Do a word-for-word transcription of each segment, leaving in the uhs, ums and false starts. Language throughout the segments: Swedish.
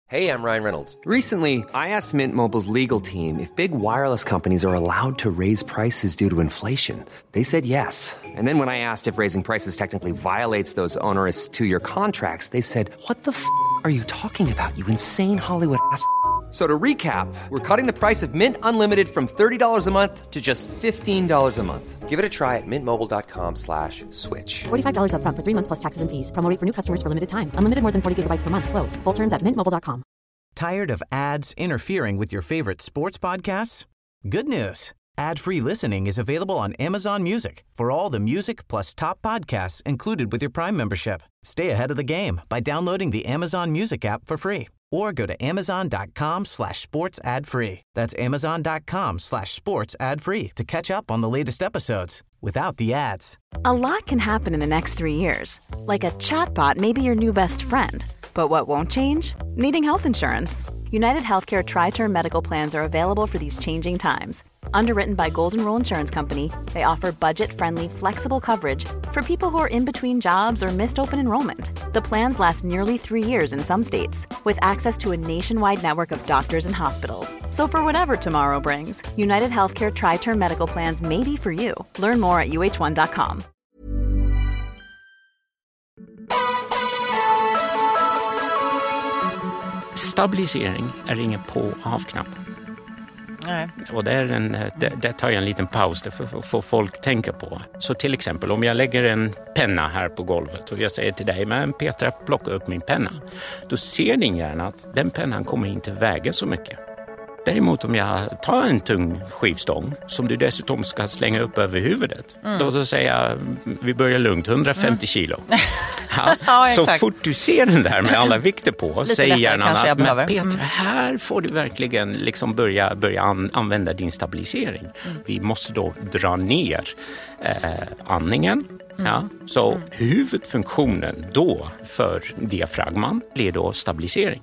Hey, I'm Ryan Reynolds. Recently, I asked Mint Mobile's legal team if big wireless companies are allowed to raise prices due to inflation. They said yes. And then when I asked if raising prices technically violates those onerous two-year contracts, they said, "What the f*** are you talking about, you insane Hollywood ass?" So to recap, we're cutting the price of Mint Unlimited from thirty dollars a month to just fifteen dollars a month. Give it a try at mintmobile.com slash switch. forty-five dollars up front for three months plus taxes and fees. Promo rate for new customers for limited time. Unlimited more than forty gigabytes per month. Slows full terms at mint mobile dot com. Tired of ads interfering with your favorite sports podcasts? Good news. Ad-free listening is available on Amazon Music for all the music plus top podcasts included with your Prime membership. Stay ahead of the game by downloading the Amazon Music app for free or go to amazon.com slash sports ad free. That's amazon.com slash sports ad free to catch up on the latest episodes without the ads. A lot can happen in the next three years. Like a chatbot may be your new best friend. But what won't change? Needing health insurance. United Healthcare Tri-Term Medical Plans are available for these changing times. Underwritten by Golden Rule Insurance Company, they offer budget-friendly, flexible coverage for people who are in between jobs or missed open enrollment. The plans last nearly three years in some states, with access to a nationwide network of doctors and hospitals. So for whatever tomorrow brings, United Healthcare Tri-Term Medical Plans may be for you. Learn more at u h one dot com. Stabilisering är ingen på-av-knapp. Nej. Och det, är en, det, det tar jag en liten paus för att få folk tänka på. Så till exempel om jag lägger en penna här på golvet och jag säger till dig, men Petra, plocka upp min penna. Då ser din hjärna att den pennan kommer inte väga så mycket. Däremot om jag tar en tung skivstång som du dessutom ska slänga upp över huvudet. Mm. Då, då säger jag, vi börjar lugnt, hundrafemtio mm. kilo. Ja, ja, så fort du ser den där med alla vikter på, säger hjärnan att, men Petra, mm. här får du verkligen liksom börja, börja an, använda din stabilisering. Mm. Vi måste då dra ner eh, andningen. Mm. Ja, så mm. huvudfunktionen då för diafragman blir då stabilisering.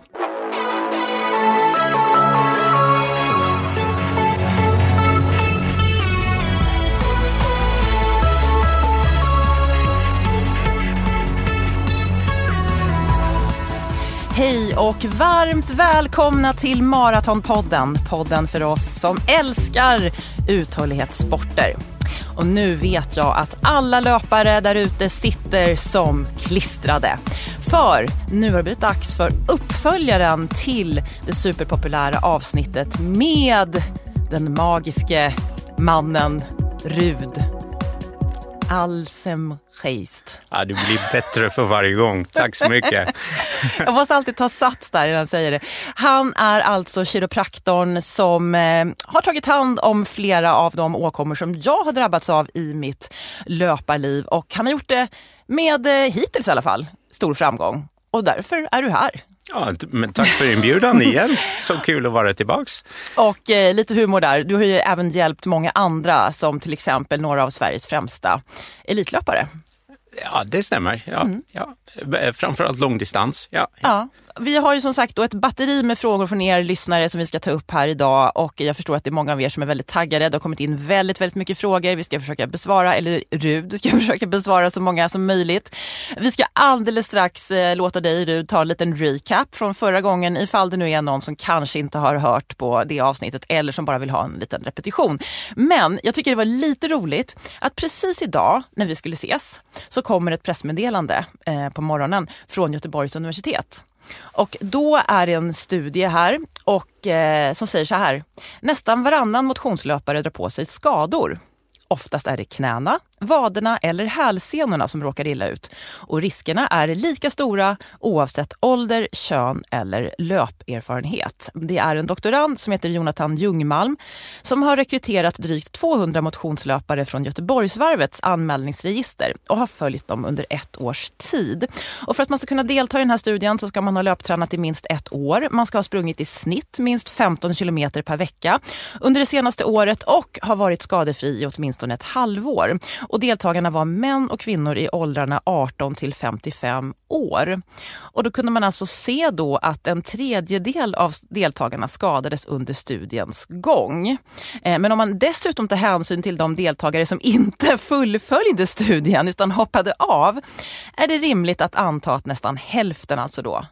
Hej och varmt välkomna till Maratonpodden. Podden för oss som älskar uthållighetssporter. Och nu vet jag att alla löpare där ute sitter som klistrade. För nu har det blivit dags för uppföljaren till det superpopulära avsnittet med den magiske mannen Rud Alsemgeist. Ja, du blir bättre för varje gång. Tack så mycket. Jag måste alltid ta sats där innan jag säger det. Han är alltså kiropraktorn som eh, har tagit hand om flera av de åkommor som jag har drabbats av i mitt löparliv. Och han har gjort det med, eh, hittills i alla fall, stor framgång. Och därför är du här. Ja, men tack för inbjudan igen. Så kul att vara tillbaks. Och eh, lite humor där. Du har ju även hjälpt många andra, som till exempel några av Sveriges främsta elitlöpare. Ja, det stämmer. Ja, mm. ja. Framförallt långdistans. Ja, ja. ja. Vi har ju som sagt då ett batteri med frågor från er lyssnare som vi ska ta upp här idag. Och jag förstår att det är många av er som är väldigt taggade. Det har kommit in väldigt, väldigt mycket frågor. Vi ska försöka besvara, eller Rud ska försöka besvara så många som möjligt. Vi ska alldeles strax eh, låta dig, Rud, ta en liten recap från förra gången. Ifall det nu är någon som kanske inte har hört på det avsnittet eller som bara vill ha en liten repetition. Men jag tycker det var lite roligt att precis idag när vi skulle ses så kommer ett pressmeddelande eh, på morgonen från Göteborgs universitet. Och då är det en studie här och, eh, som säger så här: nästan varannan motionslöpare drar på sig skador. Oftast är det knäna, vaderna eller hälsenorna som råkar illa ut. Och riskerna är lika stora oavsett ålder, kön eller löperfarenhet. Det är en doktorand som heter Jonathan Ljungmalm som har rekryterat drygt tvåhundra motionslöpare från Göteborgsvarvets anmälningsregister och har följt dem under ett års tid. Och för att man ska kunna delta i den här studien så ska man ha löptränat i minst ett år. Man ska ha sprungit i snitt minst femton kilometer per vecka under det senaste året och ha varit skadefri i åtminstone ett halvår. Och deltagarna var män och kvinnor i åldrarna arton till femtiofem år. Och då kunde man alltså se då att en tredjedel av deltagarna skadades under studiens gång. Men om man dessutom tar hänsyn till de deltagare som inte fullföljde studien utan hoppade av, är det rimligt att anta att nästan hälften alltså då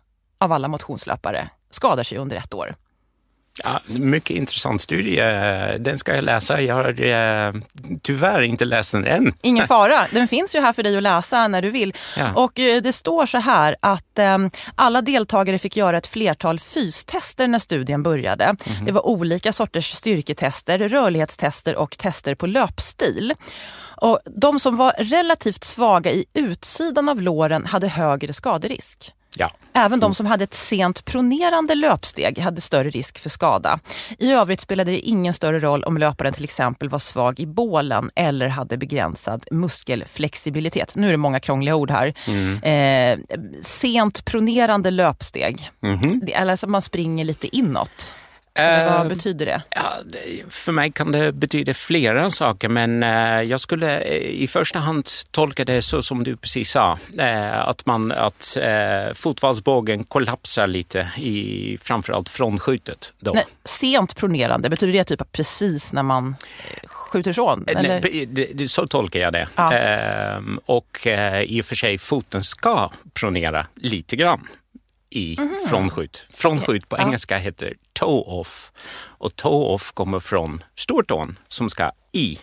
av alla motionslöpare skadar sig under ett år. Ja, mycket intressant studie. Den ska jag läsa. Jag har eh, tyvärr inte läst den än. Ingen fara. Den finns ju här för dig att läsa när du vill. Ja. Och eh, det står så här att eh, alla deltagare fick göra ett flertal fystester när studien började. Mm-hmm. Det var olika sorters styrketester, rörlighetstester och tester på löpstil. Och de som var relativt svaga i utsidan av låren hade högre skaderisk. Ja. Även de som hade ett sent pronerande löpsteg hade större risk för skada. I övrigt spelade det ingen större roll om löparen till exempel var svag i bålen eller hade begränsad muskelflexibilitet. Nu är det många krångliga ord här. Mm. Eh, sent pronerande löpsteg. Mm-hmm. Det, eller så man springer lite inåt. Eller vad betyder det? Ja, för mig kan det betyda flera saker, men jag skulle i första hand tolka det så som du precis sa, att man att fotbollsbågen kollapsar lite i framförallt frånskjutet då. Nej, sent pronerande, betyder det typ precis när man skjuter ifrån? Eller? Nej, det, så tolkar jag det. Ja. Ehm, och i och för sig foten ska pronera lite grann i mm-hmm. frånskjut. Frånskjut på ja. engelska heter toe-off. Och toe-off kommer från stortån som ska i.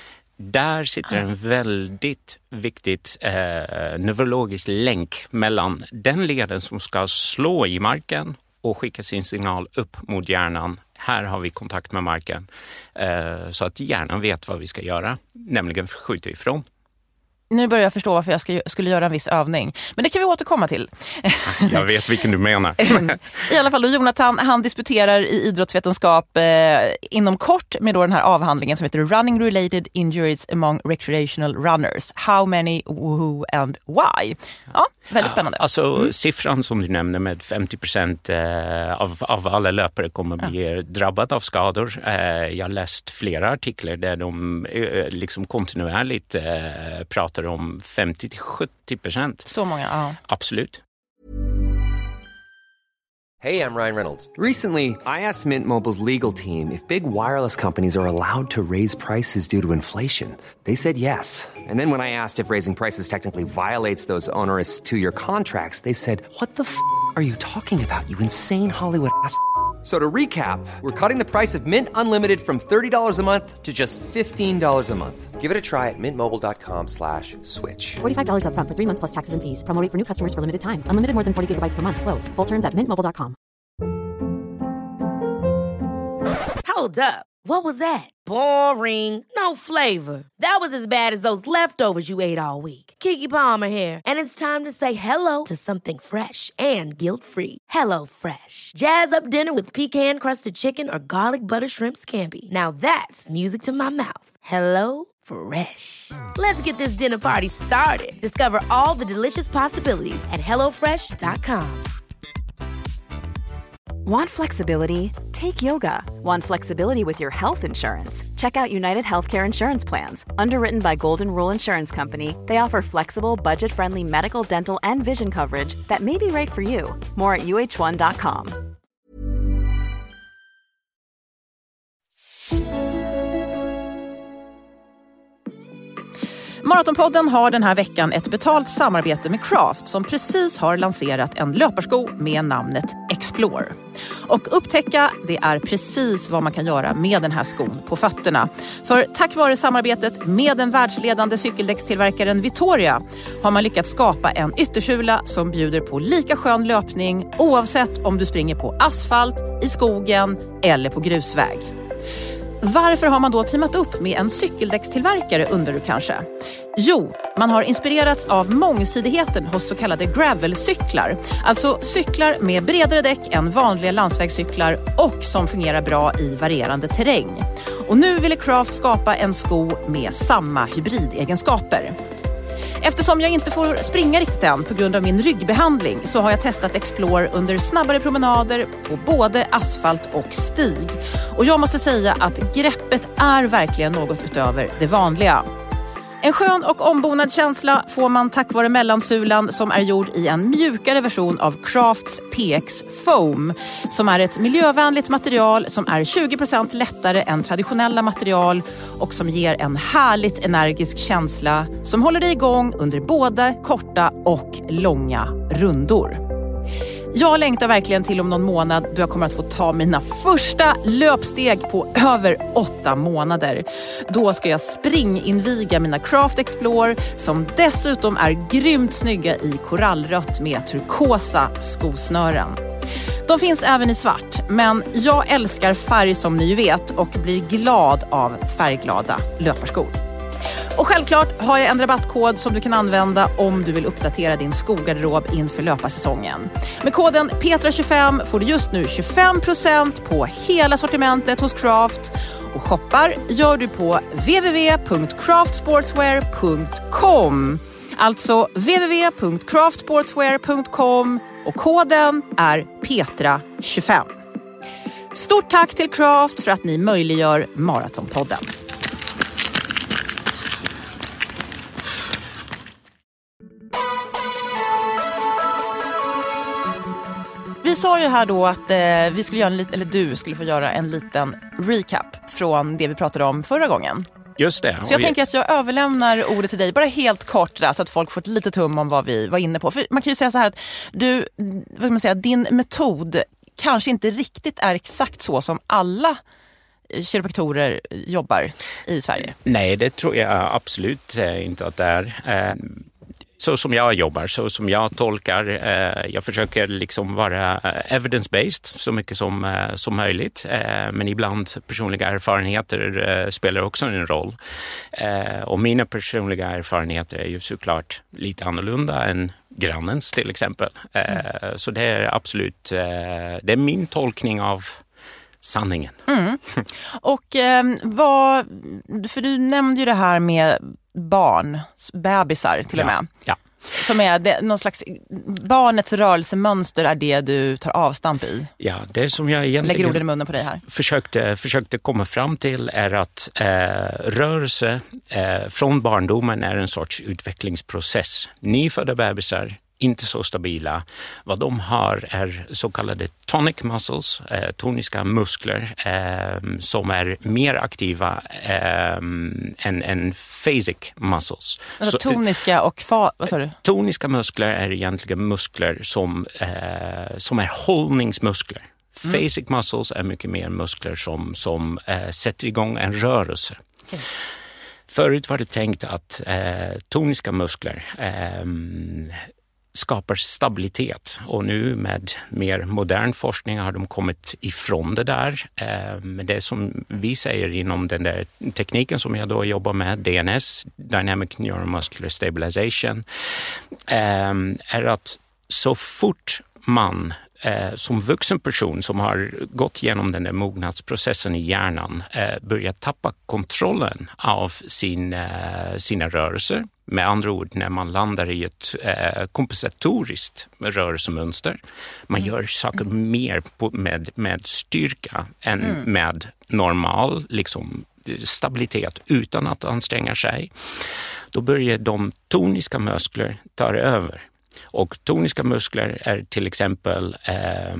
Där sitter en väldigt viktigt eh, neurologisk länk mellan den leden som ska slå i marken och skicka sin signal upp mot hjärnan. Här har vi kontakt med marken. Eh, så att hjärnan vet vad vi ska göra, nämligen skjuta ifrån. Nu börjar jag förstå varför jag ska, skulle göra en viss övning. Men det kan vi återkomma till. Jag vet vilken du menar. I alla fall, då Jonathan, han disputerar i idrottsvetenskap eh, inom kort med då den här avhandlingen som heter Running Related Injuries Among Recreational Runners. How many, who and why? Ja, väldigt spännande. Alltså mm. siffran som du nämnde med femtio procent eh, av, av alla löpare kommer bli ja. drabbade av skador. Eh, jag har läst flera artiklar där de eh, liksom kontinuerligt eh, pratar om femtio till sjuttio procent. Så många, ja. Absolut. Hey, I'm Ryan Reynolds. Recently, I asked Mint Mobile's legal team if big wireless companies are allowed to raise prices due to inflation. They said yes. And then when I asked if raising prices technically violates those onerous two-year contracts, they said, what the f*** are you talking about, you insane Hollywood ass f- So to recap, we're cutting the price of Mint Unlimited from thirty dollars a month to just fifteen dollars a month. Give it a try at mintmobile.com slash switch. forty-five dollars up front for three months plus taxes and fees. Promo rate for new customers for limited time. Unlimited more than forty gigabytes per month. Slows full terms at mint mobile dot com. Hold up. What was that? Boring. No flavor. That was as bad as those leftovers you ate all week. Keke Palmer here, and it's time to say hello to something fresh and guilt-free. Hello Fresh. Jazz up dinner with pecan-crusted chicken or garlic butter shrimp scampi. Now that's music to my mouth. Hello Fresh. Let's get this dinner party started. Discover all the delicious possibilities at hello fresh dot com. Want flexibility? Take yoga. Want flexibility with your health insurance? Check out United Healthcare Insurance Plans. Underwritten by Golden Rule Insurance Company, they offer flexible, budget-friendly medical, dental, and vision coverage that may be right for you. More at u h one dot com. Maratonpodden har den här veckan ett betalt samarbete med Craft som precis har lanserat en löparsko med namnet Explore. Och upptäcka, det är precis vad man kan göra med den här skon på fötterna. För tack vare samarbetet med den världsledande cykeldäckstillverkaren Vittoria har man lyckats skapa en yttersula som bjuder på lika skön löpning oavsett om du springer på asfalt, i skogen eller på grusväg. Varför har man då teamat upp med en cykeldäckstillverkare, undrar du kanske? Jo, man har inspirerats av mångsidigheten hos så kallade gravelcyklar. Alltså cyklar med bredare däck än vanliga landsvägscyklar och som fungerar bra i varierande terräng. Och nu ville Craft skapa en sko med samma hybridegenskaper. Eftersom jag inte får springa riktigt än på grund av min ryggbehandling så har jag testat Explore under snabbare promenader på både asfalt och stig. Och jag måste säga att greppet är verkligen något utöver det vanliga. En skön och ombonad känsla får man tack vare mellansulan som är gjord i en mjukare version av Crafts P X Foam som är ett miljövänligt material som är tjugo procent lättare än traditionella material och som ger en härligt energisk känsla som håller dig igång under både korta och långa rundor. Jag längtar verkligen till om någon månad då jag kommer att få ta mina första löpsteg på över åtta månader. Då ska jag springinviga mina Craft Explore som dessutom är grymt snygga i korallrött med turkosa skosnören. De finns även i svart, men jag älskar färg som ni ju vet och blir glad av färgglada löparskor. Och självklart har jag en rabattkod som du kan använda om du vill uppdatera din skogarderob inför löparsäsongen. Med koden Petra tjugofem får du just nu tjugofem procent på hela sortimentet hos Craft. Och shoppar gör du på w w w punkt craft sportswear punkt com. Alltså w w w punkt craft sportswear punkt com och koden är Petra tjugofem. Stort tack till Craft för att ni möjliggör Maratonpodden. Vi sa ju här då att eh, vi skulle göra en liten, eller du skulle få göra en liten recap från det vi pratade om förra gången. Just det. Så jag tänker att jag överlämnar ordet till dig, bara helt kort där, så att folk får ett litet hum om vad vi var inne på. För man kan ju säga så här att du, vad ska man säga, din metod kanske inte riktigt är exakt så som alla kiropraktorer jobbar i Sverige. Nej, det tror jag absolut inte att det är. Så som jag jobbar, så som jag tolkar, eh, jag försöker liksom vara evidence-based så mycket som, eh, som möjligt. Eh, men ibland personliga erfarenheter eh, spelar också en roll. Eh, och mina personliga erfarenheter är ju såklart lite annorlunda än grannens till exempel. Eh, mm. Så det är absolut, eh, det är min tolkning av sanningen. Mm. Och eh, vad, för du nämnde ju det här med barn, bebisar till och med. Ja, ja. Som är det, någon slags, barnets rörelsemönster är det du tar avstamp i. Ja, det som jag egentligen lägger orden i munnen på dig här. Försökte, försökte komma fram till är att eh, rörelse eh, från barndomen är en sorts utvecklingsprocess. Nyfödda bebisar, inte så stabila. Vad de har är så kallade tonic muscles, eh, toniska muskler eh, som är mer aktiva eh, än, än phasic muscles. Alltså så, toniska och fa- vad sa du? Toniska muskler är egentligen muskler som, eh, som är hållningsmuskler. Mm. Phasic muscles är mycket mer muskler som, som eh, sätter igång en rörelse. Okay. Förut var det tänkt att eh, toniska muskler eh, skapar stabilitet, och nu med mer modern forskning har de kommit ifrån det där. Men det som vi säger inom den där tekniken som jag då jobbar med, D N S, Dynamic Neuromuscular Stabilization, är att så fort man Eh, som vuxen person som har gått igenom den där mognadsprocessen i hjärnan eh, börjar tappa kontrollen av sin, eh, sina rörelser. Med andra ord, när man landar i ett eh, kompensatoriskt rörelsemönster. Man mm. gör saker mer på, med, med styrka än mm. med normal liksom, stabilitet utan att anstränga sig. Då börjar de toniska muskler ta över. Och toniska muskler är till exempel eh,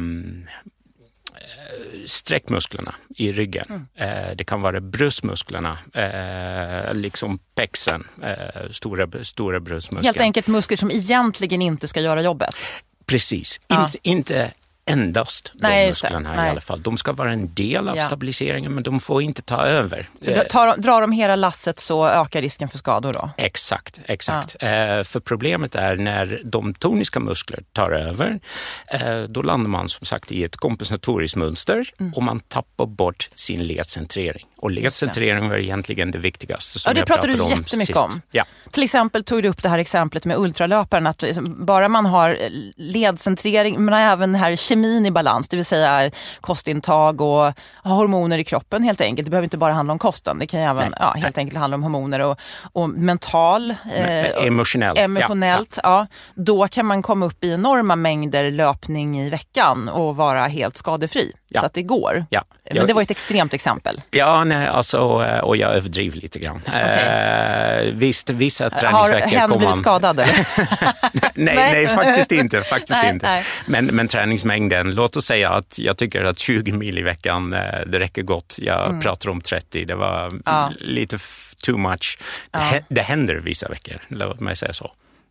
sträckmusklerna i ryggen. Mm. Eh, det kan vara bröstmusklerna, eh, liksom pexen, eh, stora, stora bröstmuskler. Helt enkelt muskler som egentligen inte ska göra jobbet. Precis, ja. inte, inte endast de Nej, musklerna här Nej. i alla fall. De ska vara en del av ja. stabiliseringen, men de får inte ta över. För tar, drar de hela lasset så ökar risken för skador då? Exakt, exakt. Ja. Eh, för problemet är när de toniska muskler tar över, eh, då landar man som sagt i ett kompensatoriskt mönster mm. och man tappar bort sin ledcentrering. Och ledcentrering var egentligen det viktigaste som ja, det jag pratade pratade du om jättemycket sist. om. Ja. Till exempel tog du upp det här exemplet med ultralöparen, att bara man har ledcentrering men även den här kemin i balans, det vill säga kostintag och hormoner i kroppen helt enkelt. Det behöver inte bara handla om kosten, det kan ju även ja, helt enkelt handla om hormoner och, och mental, eh, emotionellt. emotionellt ja, ja. Ja. Då kan man komma upp i enorma mängder löpning i veckan och vara helt skadefri. Ja. Så att det går. Ja. Men jag, det var ett extremt exempel. Ja, nej, alltså, och jag överdriver lite grann. Okay. Eh, visst, vissa träningsveckor kommer man... Har hen blivit skadad eller? nej, nej, nej, faktiskt inte. Faktiskt nej, inte. Nej. Men, men träningsmängden, låt os säga att jag tycker att tjugo mil i veckan, det räcker gott. Jag mm. pratar om trettio, det var ja. lite f- too much. Ja. Det händer vissa veckor, låt mig säga så.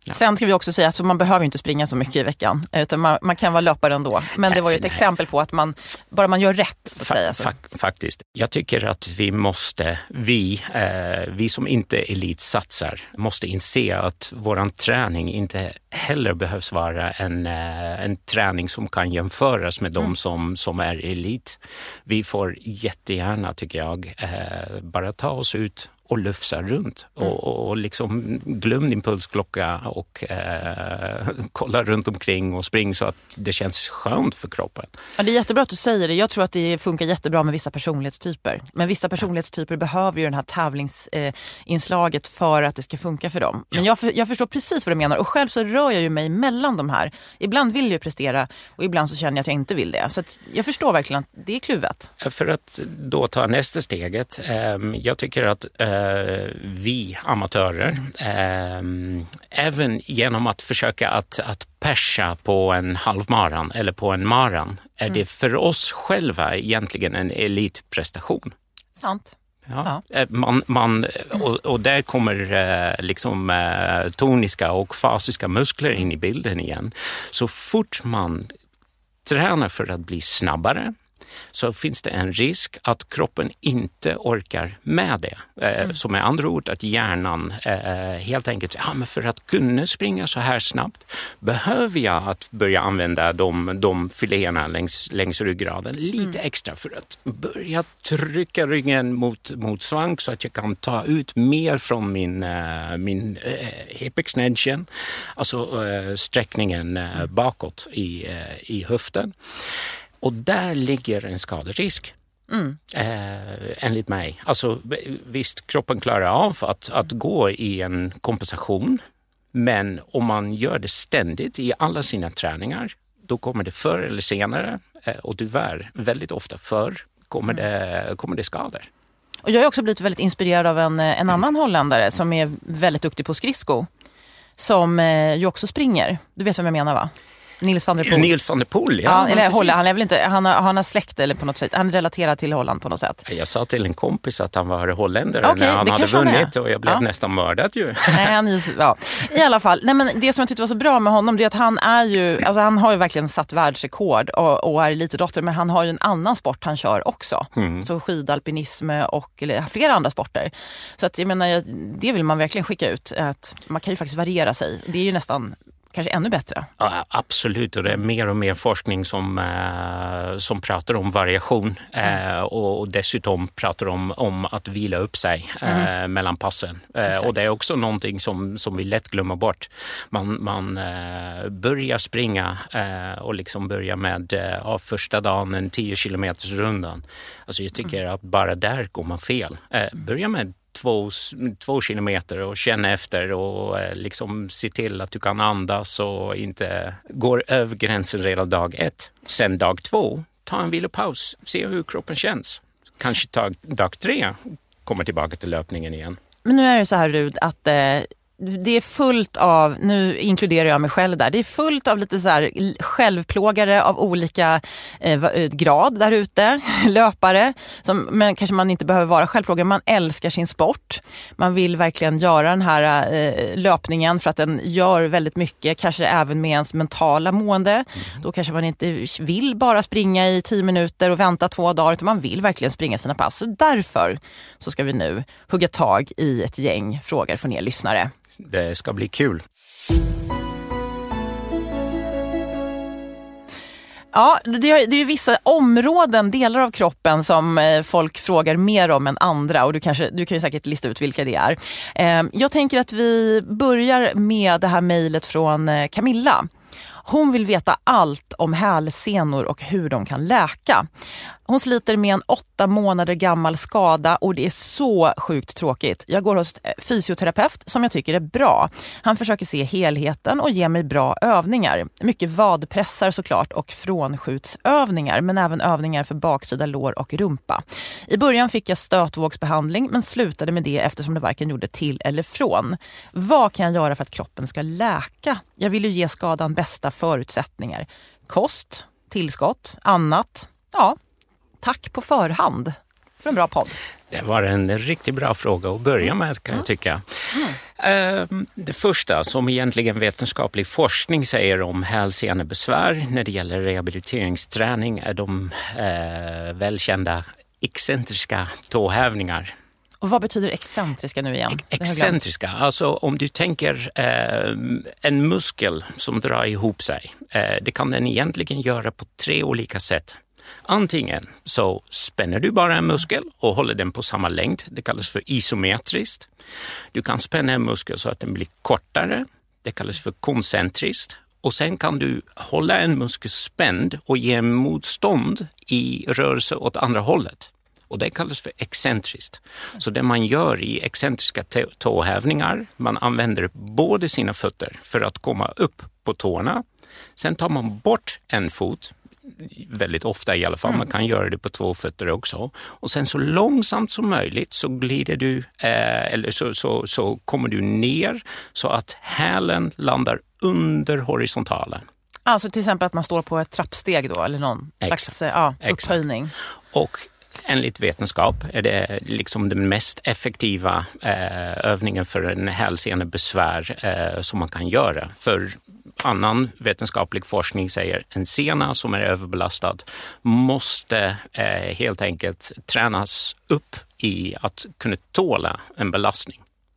Ja. Sen ska vi också säga att man behöver inte springa så mycket i veckan, utan man, man kan vara löpare ändå. Men det var ju ett nej, exempel på att man, bara man gör rätt så att fa- säga. Så. Fa- faktiskt. Jag tycker att vi måste, vi, eh, vi som inte elitsatsar, måste inse att våran träning inte heller behövs vara en, eh, en träning som kan jämföras med de mm. som, som är elit. Vi får jättegärna, tycker jag, eh, bara ta oss ut och lufsa runt och, mm. och, och liksom glöm din pulsklocka och eh, kolla runt omkring och spring så att det känns skönt för kroppen. Ja, det är jättebra att du säger det. Jag tror att det funkar jättebra med vissa personlighetstyper. Men vissa personlighetstyper behöver ju den här tävlingsinslaget eh, för att det ska funka för dem. Men jag, jag förstår precis vad du menar och själv så rör jag ju mig mellan de här. Ibland vill jag prestera och ibland så känner jag att jag inte vill det. Så att jag förstår verkligen att det är kluvet. För att då ta nästa steget. Eh, jag tycker att eh, vi amatörer, eh, även genom att försöka att, att persa på en halvmaran eller på en maran, är mm. det för oss själva egentligen en elitprestation. Sant. Ja. Ja. Man, man, och, och där kommer eh, liksom eh, toniska och fasiska muskler in i bilden igen. Så fort man tränar för att bli snabbare, så finns det en risk att kroppen inte orkar med det. Eh, mm. Som är andra ord att hjärnan eh, helt enkelt, ja, men för att kunna springa så här snabbt behöver jag att börja använda de, de filéerna längs, längs ryggraden lite mm. extra för att börja trycka ryggen mot, mot svank så att jag kan ta ut mer från min, eh, min eh, hip extension, alltså eh, sträckningen eh, bakåt i, eh, i höften. Och där ligger en skaderisk, mm. eh, enligt mig. Alltså visst, kroppen klarar av att, att gå i en kompensation. Men om man gör det ständigt i alla sina träningar, då kommer det förr eller senare, eh, och tyvärr väldigt ofta förr, kommer, mm. det, kommer det skador. Och jag har också blivit väldigt inspirerad av en, en annan holländare som är väldigt duktig på skridsko. Som eh, ju också springer. Du vet vad jag menar, va? Nils van der Poel. Nils van der Poel, ja. ja eller Holland, han är väl inte, han har, han har släkt eller på något sätt, han är relaterad till Holland på något sätt. Jag sa till en kompis att han var holländare okay, när han hade vunnit han och jag blev ja. nästan mördad ju. Nej, han är, ja. I alla fall, nej, men det som jag tyckte var så bra med honom, det är att han är ju, alltså han har ju verkligen satt världsrekord och, och är elitidrottare, men han har ju en annan sport han kör också. Mm. Så skidalpinism och eller, flera andra sporter. Så att jag menar, det vill man verkligen skicka ut, att man kan ju faktiskt variera sig. Det är ju nästan kanske ännu bättre. Ja, absolut, och det är mer och mer forskning som, eh, som pratar om variation eh, och, och dessutom pratar om, om att vila upp sig eh, mm. mellan passen. Eh, och det är också någonting som, som vi lätt glömmer bort. Man, man eh, börjar springa eh, och liksom börjar med eh, av första dagen en tio kilometers rundan. Alltså jag tycker mm. att bara där går man fel. Eh, börja med Två, två kilometer och känna efter och eh, liksom se till att du kan andas och inte går över gränsen redan dag ett. Sen dag två, ta en vilopaus, se hur kroppen känns. Kanske dag, dag tre kommer tillbaka till löpningen igen. Men nu är det så här, Rud, att eh, det är fullt av, nu inkluderar jag mig själv där, det är fullt av lite så här självplågare av olika eh, grad där ute, löpare, som, men kanske man inte behöver vara självplågare, man älskar sin sport, man vill verkligen göra den här eh, löpningen för att den gör väldigt mycket, kanske även med ens mentala mående, mm. då kanske man inte vill bara springa i tio minuter och vänta två dagar, utan man vill verkligen springa sina pass, så därför så ska vi nu hugga tag i ett gäng frågor från er lyssnare. Det ska bli kul. Ja, det är, det är ju vissa områden, delar av kroppen som folk frågar mer om än andra, och du, kanske, du kan ju säkert lista ut vilka det är. Jag tänker att vi börjar med det här mejlet från Camilla. Hon vill veta allt om hälsenor och hur de kan läka. Hon sliter med en åtta månader gammal skada och det är så sjukt tråkigt. Jag går hos fysioterapeut som jag tycker är bra. Han försöker se helheten och ge mig bra övningar. Mycket vadpressar såklart och frånskjutsövningar, men även övningar för baksida lår och rumpa. I början fick jag stötvågsbehandling men slutade med det eftersom det varken gjorde till eller från. Vad kan jag göra för att kroppen ska läka? Jag vill ju ge skadan bästa förutsättningar. Kost, tillskott, annat. Ja, tack på förhand, för en bra podd? Det var en riktigt bra fråga att börja med, kan jag tycka. Mm. Det första som egentligen vetenskaplig forskning säger om hälsenebesvär när det gäller rehabiliteringsträning är de eh, välkända excentriska tåhävningar. Och vad betyder excentriska nu igen? Excentriska, alltså om du tänker eh, en muskel som drar ihop sig. Eh, det kan den egentligen göra på tre olika sätt. Antingen så spänner du bara en muskel och håller den på samma längd. Det kallas för isometriskt. Du kan spänna en muskel så att den blir kortare. Det kallas för koncentriskt. Och sen kan du hålla en muskel spänd och ge motstånd i rörelse åt andra hållet. Och det kallas för excentriskt. Så det man gör i excentriska tåhävningar, man använder både sina fötter för att komma upp på tårna. Sen tar man bort en fot, väldigt ofta i alla fall, man kan göra det på två fötter också. Och sen så långsamt som möjligt så glider du, eh, eller så, så, så kommer du ner så att hälen landar under horisontalen. Alltså till exempel att man står på ett trappsteg då, eller någon slags ja, upphöjning. Och enligt vetenskap är det liksom den mest effektiva eh, övningen för en hälsenebesvär eh, som man kan göra. För annan vetenskaplig forskning säger en sena som är överbelastad måste eh, helt enkelt tränas upp i att kunna tåla en belastning.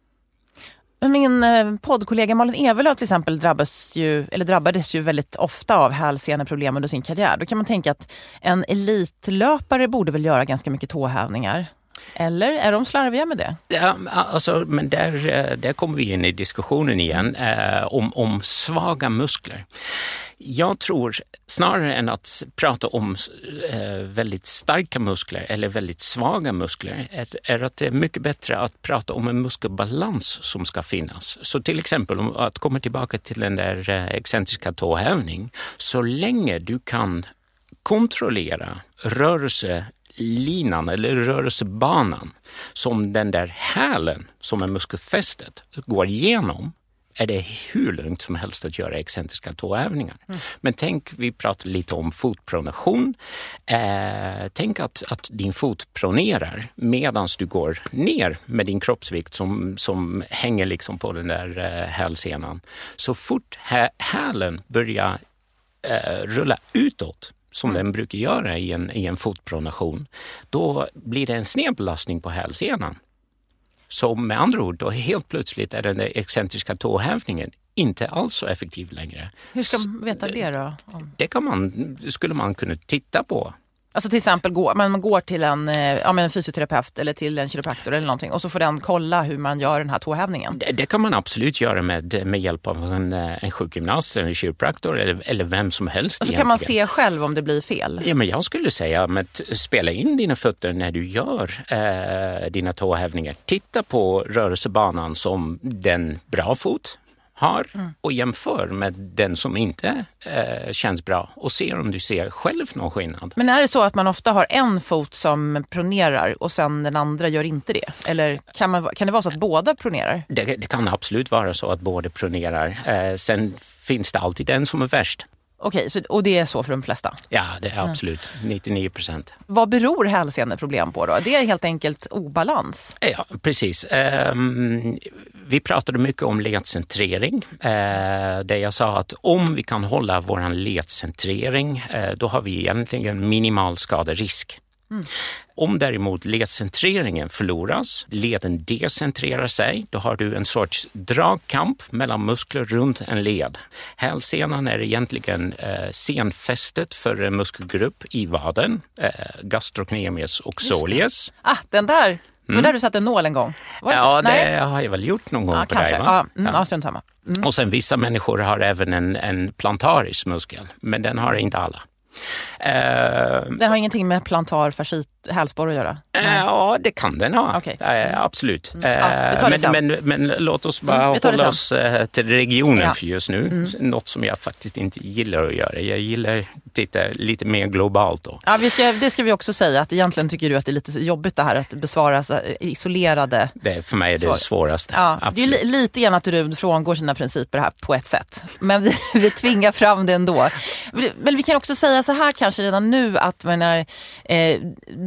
Min poddkollega Malin Evelöv till exempel drabbas ju, eller drabbades ju väldigt ofta av hälseneproblem under sin karriär. Då kan man tänka att en elitlöpare borde väl göra ganska mycket tåhävningar. Eller är de slarviga med det? Ja, alltså, men där, där kommer vi in i diskussionen igen eh, om, om svaga muskler. Jag tror snarare än att prata om eh, väldigt starka muskler eller väldigt svaga muskler är, är att det är mycket bättre att prata om en muskelbalans som ska finnas. Så till exempel om att komma tillbaka till den där eh, excentriska tåhävning, så länge du kan kontrollera rörelselinan eller rörelsebanan som den där hälen som är muskelfästet går igenom, är det hur lugnt som helst att göra excentriska tåhävningar. Mm. Men tänk, vi pratar lite om fotpronation. Eh, tänk att, att din fot pronerar medan du går ner med din kroppsvikt som, som hänger liksom på den där eh, hälsenan. Så fort hä- hälen börjar eh, rulla utåt, som mm. den brukar göra i en, i en fotpronation, då blir det en snedbelastning på hälsenan. Så med andra ord, då helt plötsligt är den excentriska tåhävningen inte alls så effektiv längre. Hur ska man veta det då? Det kan man, skulle man kunna titta på. Alltså till exempel, gå, man går till en, ja, men en fysioterapeut eller till en kiropraktor eller någonting och så får den kolla hur man gör den här tåhävningen. Det, det kan man absolut göra med, med hjälp av en, en sjukgymnast eller en kiropraktor eller, eller vem som helst. Och så kan man se själv om det blir fel. Ja, men jag skulle säga att spela in dina fötter när du gör eh, dina tåhävningar. Titta på rörelsebanan som den bra fot har mm. och jämför med den som inte eh, känns bra och ser om du ser själv någon skillnad. Men är det så att man ofta har en fot som pronerar och sen den andra gör inte det? Eller kan, man, kan det vara så att båda pronerar? Det, det kan absolut vara så att båda pronerar. Eh, sen finns det alltid den som är värst. Okej, så, och det är så för de flesta? Ja, det är absolut. Mm. nittionio procent. Vad beror hälseneproblem på då? Det är helt enkelt obalans? Ja, precis. Um, vi pratade mycket om ledcentrering. Uh, där jag sa att om vi kan hålla vår ledcentrering, uh, då har vi egentligen minimal skaderisk. Mm. Om däremot ledcentreringen förloras, leden decentrerar sig, då har du en sorts dragkamp mellan muskler runt en led. Hälsenan är egentligen eh, senfästet för en muskelgrupp i vaden, eh, gastrocnemius och soleus. Ah, den där! Det var mm. där du satte en nål en gång. Var det ja, det Nej? har jag väl gjort någon gång ja, på kanske. dig, va? Ja, mm, ja. Ja, mm. Och sen vissa människor har även en, en plantaris muskel, men den har inte alla. Uh, den har ingenting med plantar fasciit hälsporre att göra? Uh, ja, det kan den ha. Okay. Uh, absolut. Mm. Ja, uh, men, men, men låt oss bara mm, hålla oss uh, till regionen ja. för just nu. Mm. Något som jag faktiskt inte gillar att göra. Jag gillar att titta lite mer globalt då. Ja, vi ska, det ska vi också säga att egentligen tycker du att det är lite jobbigt det här att besvara så isolerade. Det, för mig är det, det svåraste. Ja, det är li, lite grann att Rud frångår sina principer här på ett sätt. Men vi, vi tvingar fram det ändå. Men vi kan också säga så här kanske redan nu att menar, eh,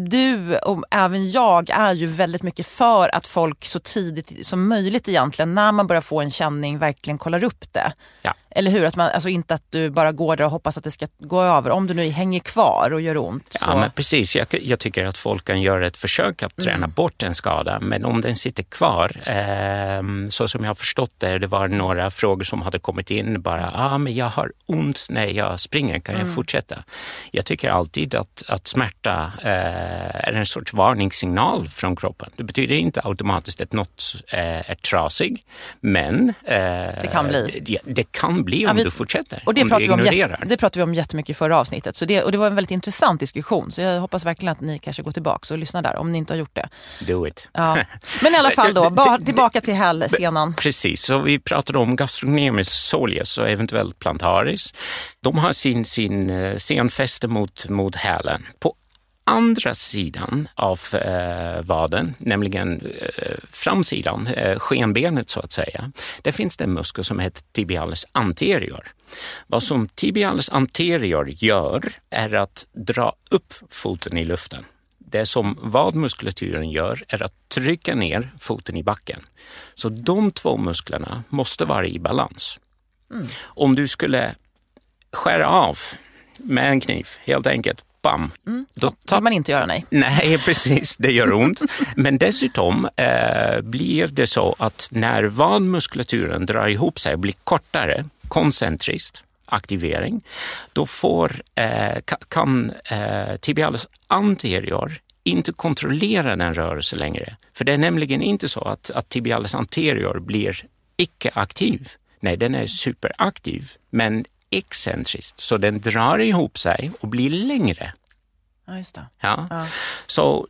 du och även jag är ju väldigt mycket för att folk så tidigt som möjligt egentligen, när man börjar få en känning, verkligen kollar upp det. Ja. Eller hur? Att man, alltså inte att du bara går där och hoppas att det ska gå över. Om du nu hänger kvar och gör ont. Så... Ja, men precis. Jag, jag tycker att folk kan göra ett försök att träna mm. bort en skada. Men om den sitter kvar, eh, så som jag har förstått det, det var några frågor som hade kommit in. Bara, ah, men jag har ont när jag springer, kan mm. jag fortsätta? Jag tycker alltid att, att smärta eh, är en sorts varningssignal från kroppen. Det betyder inte automatiskt att något eh, är trasig, men eh, det kan bli. Det, det kan bli om ja, vi, du fortsätter. Och det om pratar, du vi om, det pratar vi om jättemycket i förra avsnittet. Så det, och det var en väldigt intressant diskussion. Så jag hoppas verkligen att ni kanske går tillbaka och lyssnar där, om ni inte har gjort det. Do it. Ja. Men i alla fall då, ba, tillbaka till hälsenan. Precis, så vi pratade om gastrocnemius soleus och eventuellt plantaris. De har sin, sin senfäste mot, mot hälen. På andra sidan av eh, vaden, nämligen eh, framsidan, eh, skenbenet så att säga, där finns det en muskel som heter tibialis anterior. Vad som tibialis anterior gör är att dra upp foten i luften. Det som vadmuskulaturen gör är att trycka ner foten i backen. Så de två musklerna måste vara i balans. Mm. Om du skulle skära av med en kniv, helt enkelt, bam. Mm. Då kan man inte göra, nej. Nej, precis. Det gör ont. Men dessutom eh, blir det så att när vadmuskulaturen drar ihop sig och blir kortare, koncentriskt, aktivering, då får, eh, kan eh, tibialis anterior inte kontrollera den rörelse längre. För det är nämligen inte så att, att tibialis anterior blir icke-aktiv. Nej, den är superaktiv, men excentriskt. Så den drar ihop sig och blir längre. Ja, just det. Ja. Ja. Så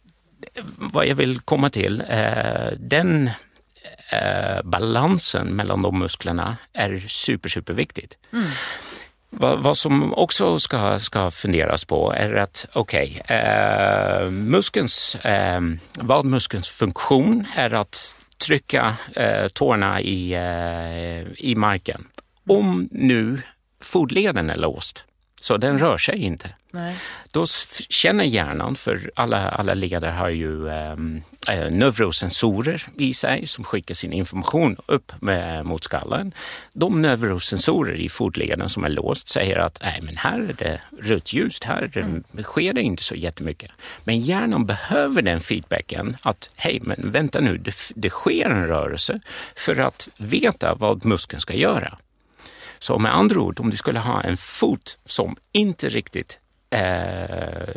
vad jag vill komma till, eh, den eh, balansen mellan de musklerna är super, super viktigt. Mm. Vad, vad som också ska, ska funderas på är att okej, okay, eh, muskelns, eh, vadmuskelns funktion är att trycka eh, tårna i, eh, i marken. Om nu fotleden är låst, så den rör sig inte. Nej. Då känner hjärnan, för alla, alla leder har ju eh, neurosensorer i sig som skickar sin information upp med, mot skallen. De neurosensorer i fotleden som är låst säger att nej, men här är det rött ljus, här mm. sker det inte så jättemycket. Men hjärnan behöver den feedbacken att hej, men vänta nu, det, det sker en rörelse för att veta vad muskeln ska göra. Så med andra ord, om du skulle ha en fot som inte riktigt eh,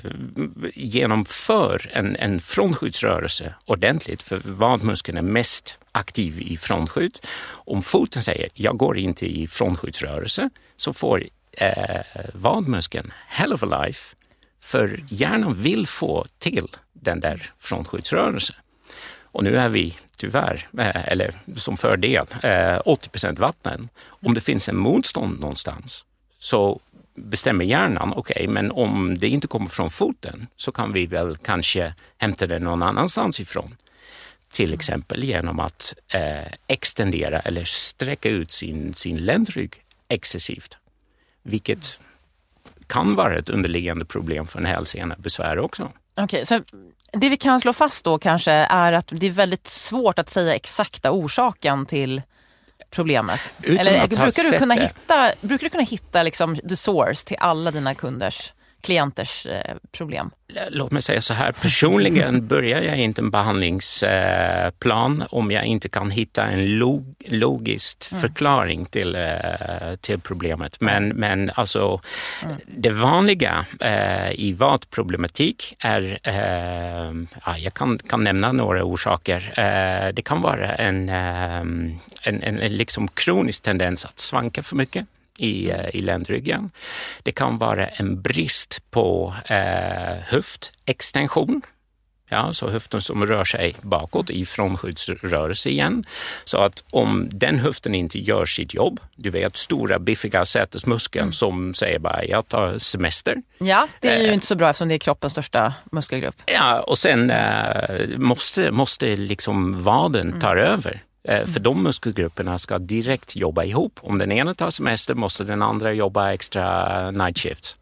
genomför en, en frontskyddsrörelse ordentligt, för vadmuskeln är mest aktiv i frontskydd. Om foten säger, jag går inte i frontskyddsrörelse, så får eh, vadmuskeln hell of a life, för hjärnan vill få till den där frontskyddsrörelsen. Och nu är vi tyvärr, eller som fördel, åttio procent vatten. Om det finns en motstånd någonstans så bestämmer hjärnan, okej, okay, men om det inte kommer från foten så kan vi väl kanske hämta det någon annanstans ifrån. Till exempel genom att eh, extendera eller sträcka ut sin, sin ländrygg excessivt. Vilket kan vara ett underliggande problem för en hälsena besvär också. Okej, okay, så det vi kan slå fast då kanske är att det är väldigt svårt att säga exakta orsaken till problemet. Utan Eller att brukar du kunna det. hitta brukar du kunna hitta liksom the source till alla dina kunders, klienters eh, problem? Låt mig säga så här, personligen börjar jag inte en behandlingsplan om jag inte kan hitta en log, logisk mm. förklaring till, till problemet. Men, men alltså, mm. det vanliga eh, i vadproblematik är, eh, ja, jag kan, kan nämna några orsaker. Eh, det kan vara en, eh, en, en, en liksom kronisk tendens att svanka för mycket i, i ländryggen. Det kan vara en brist på eh, höftextension. Ja, så höften som rör sig bakåt i frontskyddsrörelse igen. Så att om den höften inte gör sitt jobb, du vet stora biffiga sätesmuskeln mm. som säger bara jag tar semester. Ja, det är ju eh, inte så bra eftersom det är kroppens största muskelgrupp. Ja, och sen eh, måste, måste liksom vaden mm. ta över. För de muskelgrupperna ska direkt jobba ihop. Om den ena tar semester måste den andra jobba extra night shifts.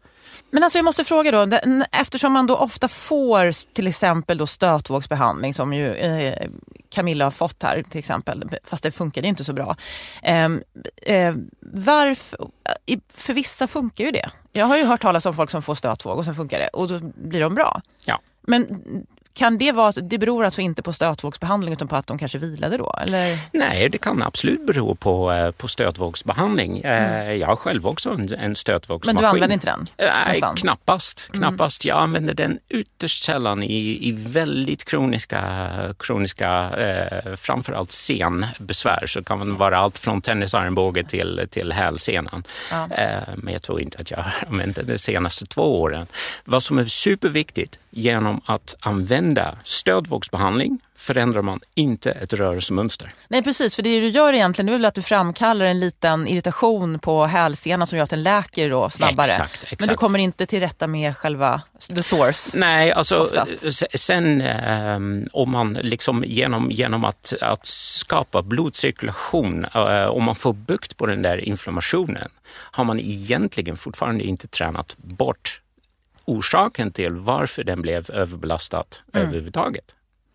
Men alltså jag måste fråga då, eftersom man då ofta får till exempel då stötvågsbehandling som ju eh, Camilla har fått här till exempel, fast det funkar inte så bra. Eh, eh, varför, för vissa funkar ju det. Jag har ju hört talas om folk som får stötvåg och sen funkar det och då blir de bra. Ja. Men kan det vara, det beror alltså inte på stötvågsbehandling utan på att de kanske vilade då? Eller? Nej, det kan absolut bero på, på stötvågsbehandling. Mm. Jag har själv också en, en stötvågsmaskin. Men du använder inte den? Nej, nästan. knappast. knappast. Mm. Jag använder den ytterst sällan i, i väldigt kroniska, kroniska eh, framförallt senbesvär. Så kan man vara allt från tennisarmbåge till, till hälsenan. Ja. Eh, men jag tror inte att jag har använt det de senaste två åren. Vad som är superviktigt genom att använda stödvågsbehandling förändrar man inte ett rörelsemönster. Nej, precis. För det du gör egentligen nu är att du framkallar en liten irritation på hälsenan som gör att den läker då snabbare. Exakt, exakt. Men du kommer inte till rätta med själva the source. Nej, alltså oftast. sen um, om man liksom genom, genom att, att skapa blodcirkulation, uh, om man får bukt på den där inflammationen, har man egentligen fortfarande inte tränat bort orsaken till varför den blev överbelastad mm. överhuvudtaget.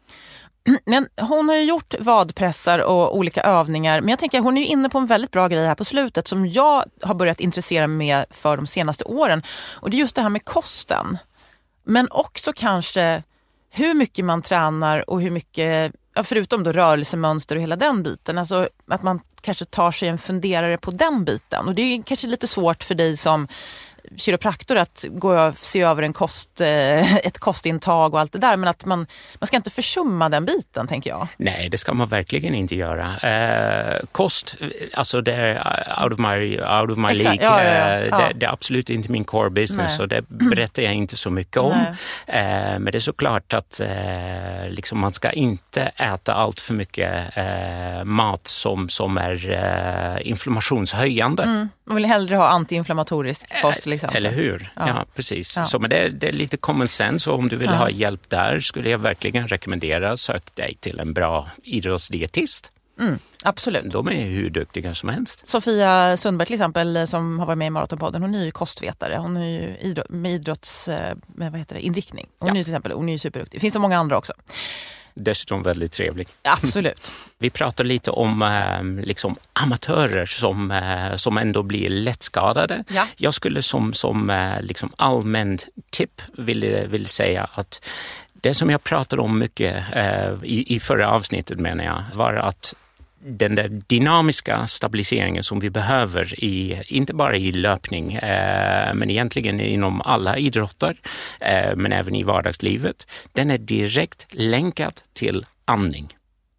Men hon har ju gjort vadpressar och olika övningar, men jag tänker att hon är ju inne på en väldigt bra grej här på slutet som jag har börjat intressera mig med för de senaste åren, och det är just det här med kosten. Men också kanske hur mycket man tränar och hur mycket, förutom då rörelsemönster och hela den biten, alltså att man kanske tar sig en funderare på den biten. Och det är kanske lite svårt för dig som kiropraktor att gå och se över en kost, ett kostintag och allt det där, men att man, man ska inte försumma den biten, tänker jag. Nej, det ska man verkligen inte göra. Eh, kost, alltså det är out of my, out of my league. Ja, ja, ja. Ja. Det, det är absolut inte min core business. Nej. Och det berättar jag inte så mycket om. Eh, men det är såklart att eh, liksom man ska inte äta allt för mycket eh, mat som, som är eh, inflammationshöjande. Mm. Man vill hellre ha antiinflammatorisk kost. Liksom. Eller hur? Ja, ja precis. Ja. Så men det, det är lite common sense, och om du vill ja. ha hjälp där skulle jag verkligen rekommendera sök dig till en bra idrottsdietist. Mm, absolut. De är hur duktiga som helst. Sofia Sundberg till exempel, som har varit med i Maratonpodden, hon är ju kostvetare. Hon är ju idrott, med idrotts med, vad heter det, inriktning. Hon ja. är ju till exempel, hon är ju superduktig. Det finns så många andra också. Dessutom väldigt trevlig. Absolut. Vi pratar lite om eh, liksom amatörer som, eh, som ändå blir lättskadade. Ja. Jag skulle som, som eh, liksom allmän tipp vill, vill säga att det som jag pratade om mycket eh, i, i förra avsnittet menar jag var att den där dynamiska stabiliseringen som vi behöver i, inte bara i löpning eh, men egentligen inom alla idrotter eh, men även i vardagslivet, den är direkt länkad till andning.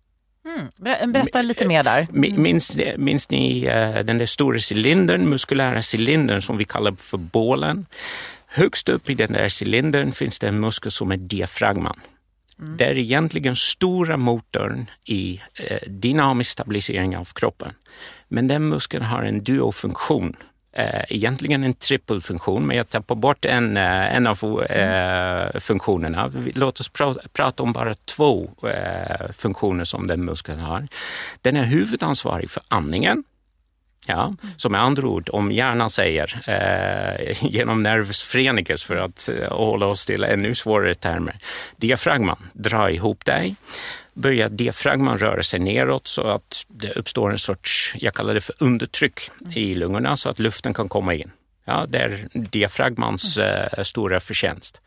Mm. Berätta lite mer där. Mm. Minns, minns ni uh, den där stora cylindern, muskulära cylindern som vi kallar för bålen? Högst upp i den där cylindern finns det en muskel som är diafragman. Mm. Det är egentligen stora motorn i eh, dynamisk stabilisering av kroppen. Men den muskeln har en duofunktion. Eh, egentligen en trippelfunktion, men jag tappar bort en, eh, en av eh, funktionerna. Låt oss pra- prata om bara två eh, funktioner som den muskeln har. Den är huvudansvarig för andningen. Ja, som med andra ord, om hjärnan säger eh, genom nervus phrenicus, för att eh, hålla oss till ännu svårare termer. Diafragman drar ihop dig. Börjar diafragman röra sig neråt så att det uppstår en sorts, jag kallar det för undertryck i lungorna så att luften kan komma in. Ja, det är diafragmans eh, stora förtjänst.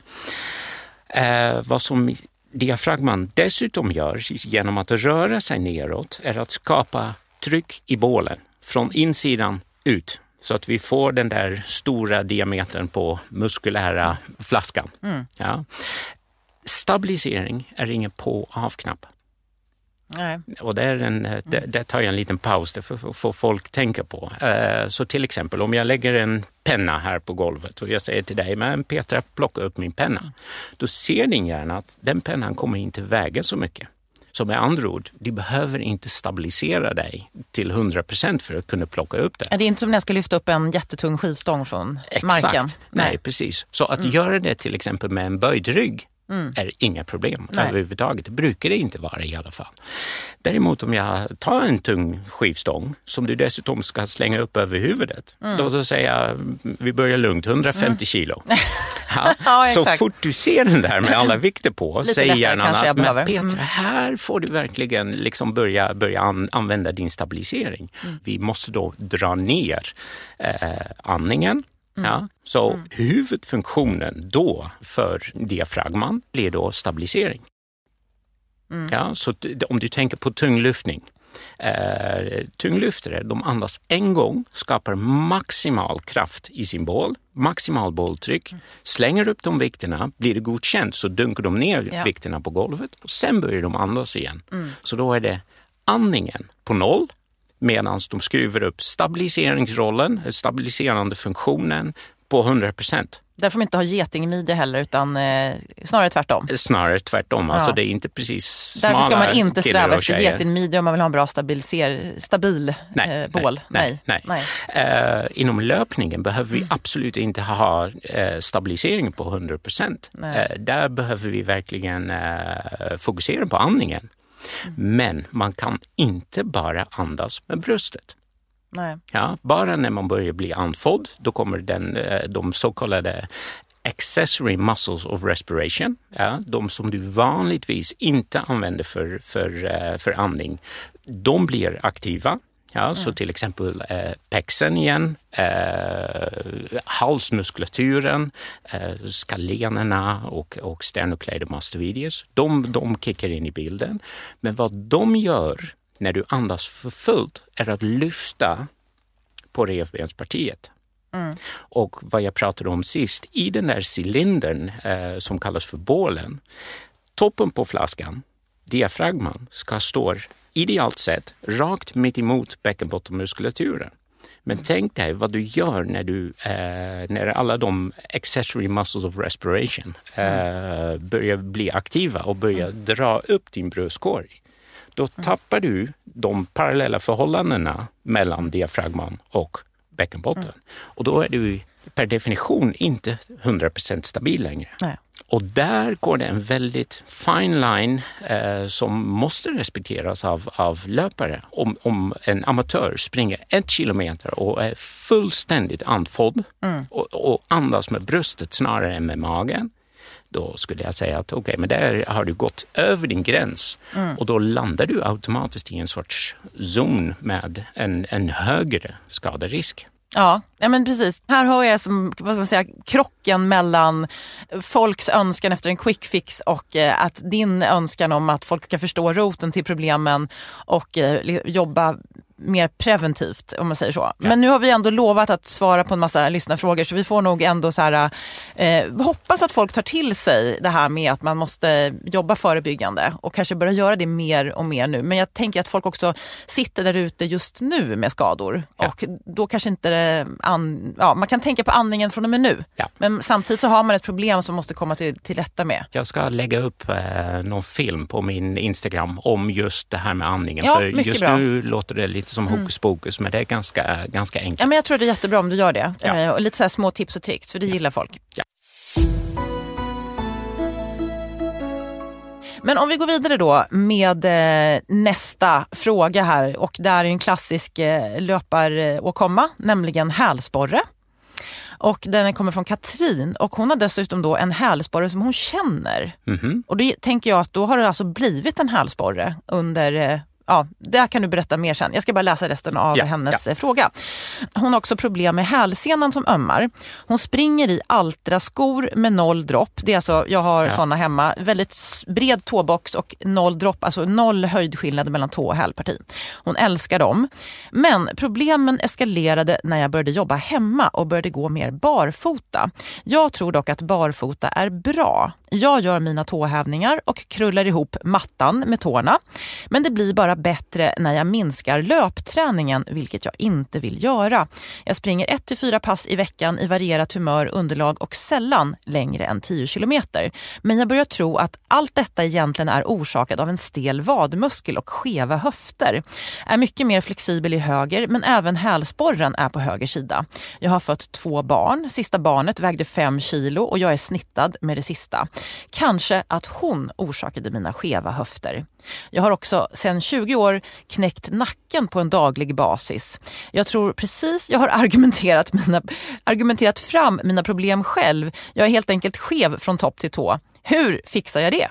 Eh, vad som diafragman dessutom gör genom att röra sig neråt är att skapa tryck i bålen. Från insidan ut. Så att vi får den där stora diametern på muskulära flaskan. Mm. Ja. Stabilisering är ingen på- och avknapp. Nej. Och det, är en, det, det tar jag en liten paus för att få folk tänka på. Så till exempel om jag lägger en penna här på golvet och jag säger till dig, men Petra, plocka upp min penna. Då ser din hjärna att den pennan kommer inte väga så mycket. Så med andra ord, du behöver inte stabilisera dig till hundra procent för att kunna plocka upp det. Det är inte som när jag ska lyfta upp en jättetung skivstång från Exakt. marken. Nej. Nej, precis. Så att mm. göra det till exempel med en böjd rygg mm. är inga problem Nej. överhuvudtaget. Det brukar det inte vara i alla fall. Däremot om jag tar en tung skivstång som du dessutom ska slänga upp över huvudet. Mm. Låt oss säga, vi börjar lugnt, hundrafemtio mm. kilo. Ja, ja, så fort du ser den där med alla vikter på, säg gärna att men Petra, mm. här får du verkligen liksom börja, börja an, använda din stabilisering. Mm. Vi måste då dra ner eh, andningen. Mm. Ja, så mm. huvudfunktionen då för diafragman blir då stabilisering. Mm. Ja, så om du tänker på tunglyftning. Eh, tunglyftare, de andas en gång, skapar maximal kraft i sin bål, maximal båltryck, mm. slänger upp de vikterna, blir det godkänt så dunkar de ner ja. vikterna på golvet och sen börjar de andas igen. Mm. Så då är det andningen på noll medan de skruvar upp stabiliseringsrollen, stabiliserande funktionen på hundra procent. Där får man inte ha getingmidja heller utan eh, snarare tvärtom. Snarare tvärtom, ja. Alltså det är inte precis smala. Därför ska man inte sträva efter getingmidja om man vill ha en bra stabiliser, stabil nej, eh, bål. Nej, nej, nej. nej. Uh, inom löpningen behöver vi mm. absolut inte ha uh, stabilisering på hundra procent. Uh, där behöver vi verkligen uh, fokusera på andningen. Mm. Men man kan inte bara andas med bröstet. Nej. Ja, bara när man börjar bli andfådd, då kommer den, de så kallade accessory muscles of respiration, ja, de som du vanligtvis inte använder för, för, för andning, de blir aktiva. Ja, mm. Så till exempel eh, pexen igen, eh, halsmuskulaturen, eh, skalenerna och, och sternocleidomastoideus, de, de kickar in i bilden. Men vad de gör när du andas för fullt är att lyfta på revbenspartiet. Mm. Och vad jag pratade om sist, i den där cylindern eh, som kallas för bålen, toppen på flaskan, diafragman, ska stå idealt sett rakt mitt emot bäckenbottenmuskulaturen. Men tänk dig vad du gör när du eh, när alla de accessory muscles of respiration eh, börjar bli aktiva och börjar mm. dra upp din bröstkorg. Då tappar du de parallella förhållandena mellan diafragman och bäckenbotten. Mm. Och då är du per definition inte hundra procent stabil längre. Nej. Och där går det en väldigt fine line eh, som måste respekteras av, av löpare. Om, om en amatör springer ett kilometer och är fullständigt andfådd mm. och, och andas med bröstet snarare än med magen, då skulle jag säga att okej, okay, men där har du gått över din gräns mm. och då landar du automatiskt i en sorts zon med en, en högre skaderisk. Ja, ja, men precis. Här hör jag som, vad ska man säga, krocken mellan folks önskan efter en quick fix och eh, att din önskan om att folk ska förstå roten till problemen och eh, jobba mer preventivt, om man säger så. Ja. Men nu har vi ändå lovat att svara på en massa lyssnarfrågor, så vi får nog ändå så här, eh, hoppas att folk tar till sig det här med att man måste jobba förebyggande och kanske börja göra det mer och mer nu. Men jag tänker att folk också sitter där ute just nu med skador ja. och då kanske inte an, ja, man kan tänka på andningen från och med nu. Ja. Men samtidigt så har man ett problem som måste komma till, till rätta med. Jag ska lägga upp eh, någon film på min Instagram om just det här med andningen. Ja, för just bra. Nu låter det lite som hokus pokus, mm. men det är ganska, ganska enkelt. Ja, men jag tror det är jättebra om du gör det. Ja. Eh, och lite så här små tips och tricks, för det ja. gillar folk. Ja. Men om vi går vidare då med eh, nästa fråga här, och där är en klassisk eh, löparåkomma, nämligen hälsporre. Och den kommer från Katrin, och hon har dessutom då en hälsporre som hon känner. Mm-hmm. Och då tänker jag att då har det alltså blivit en hälsporre under... Eh, Ja, där kan du berätta mer sen. Jag ska bara läsa resten av ja, hennes ja. fråga. Hon har också problem med hälsenan som ömmar. Hon springer i Altra-skor med noll dropp. Det är alltså, jag har ja. sådana hemma. Väldigt bred tåbox och noll dropp. Alltså noll höjdskillnad mellan tå och hälparti. Hon älskar dem. Men problemen eskalerade när jag började jobba hemma och började gå mer barfota. Jag tror dock att barfota är bra. Jag gör mina tåhävningar och krullar ihop mattan med tårna. Men det blir bara bättre när jag minskar löpträningen, vilket jag inte vill göra. Jag springer ett till fyra pass i veckan i varierat humör, underlag och sällan längre än tio kilometer. Men jag börjar tro att allt detta egentligen är orsakat av en stel vadmuskel och skeva höfter. Är mycket mer flexibel i höger, men även hälsporren är på höger sida. Jag har fått två barn. Sista barnet vägde fem kilo och jag är snittad med det sista. Kanske att hon orsakade mina skeva höfter. Jag har också sedan tjugo år knäckt nacken på en daglig basis. Jag tror precis jag har argumenterat, mina, argumenterat fram mina problem själv. Jag är helt enkelt skev från topp till tå. Hur fixar jag det?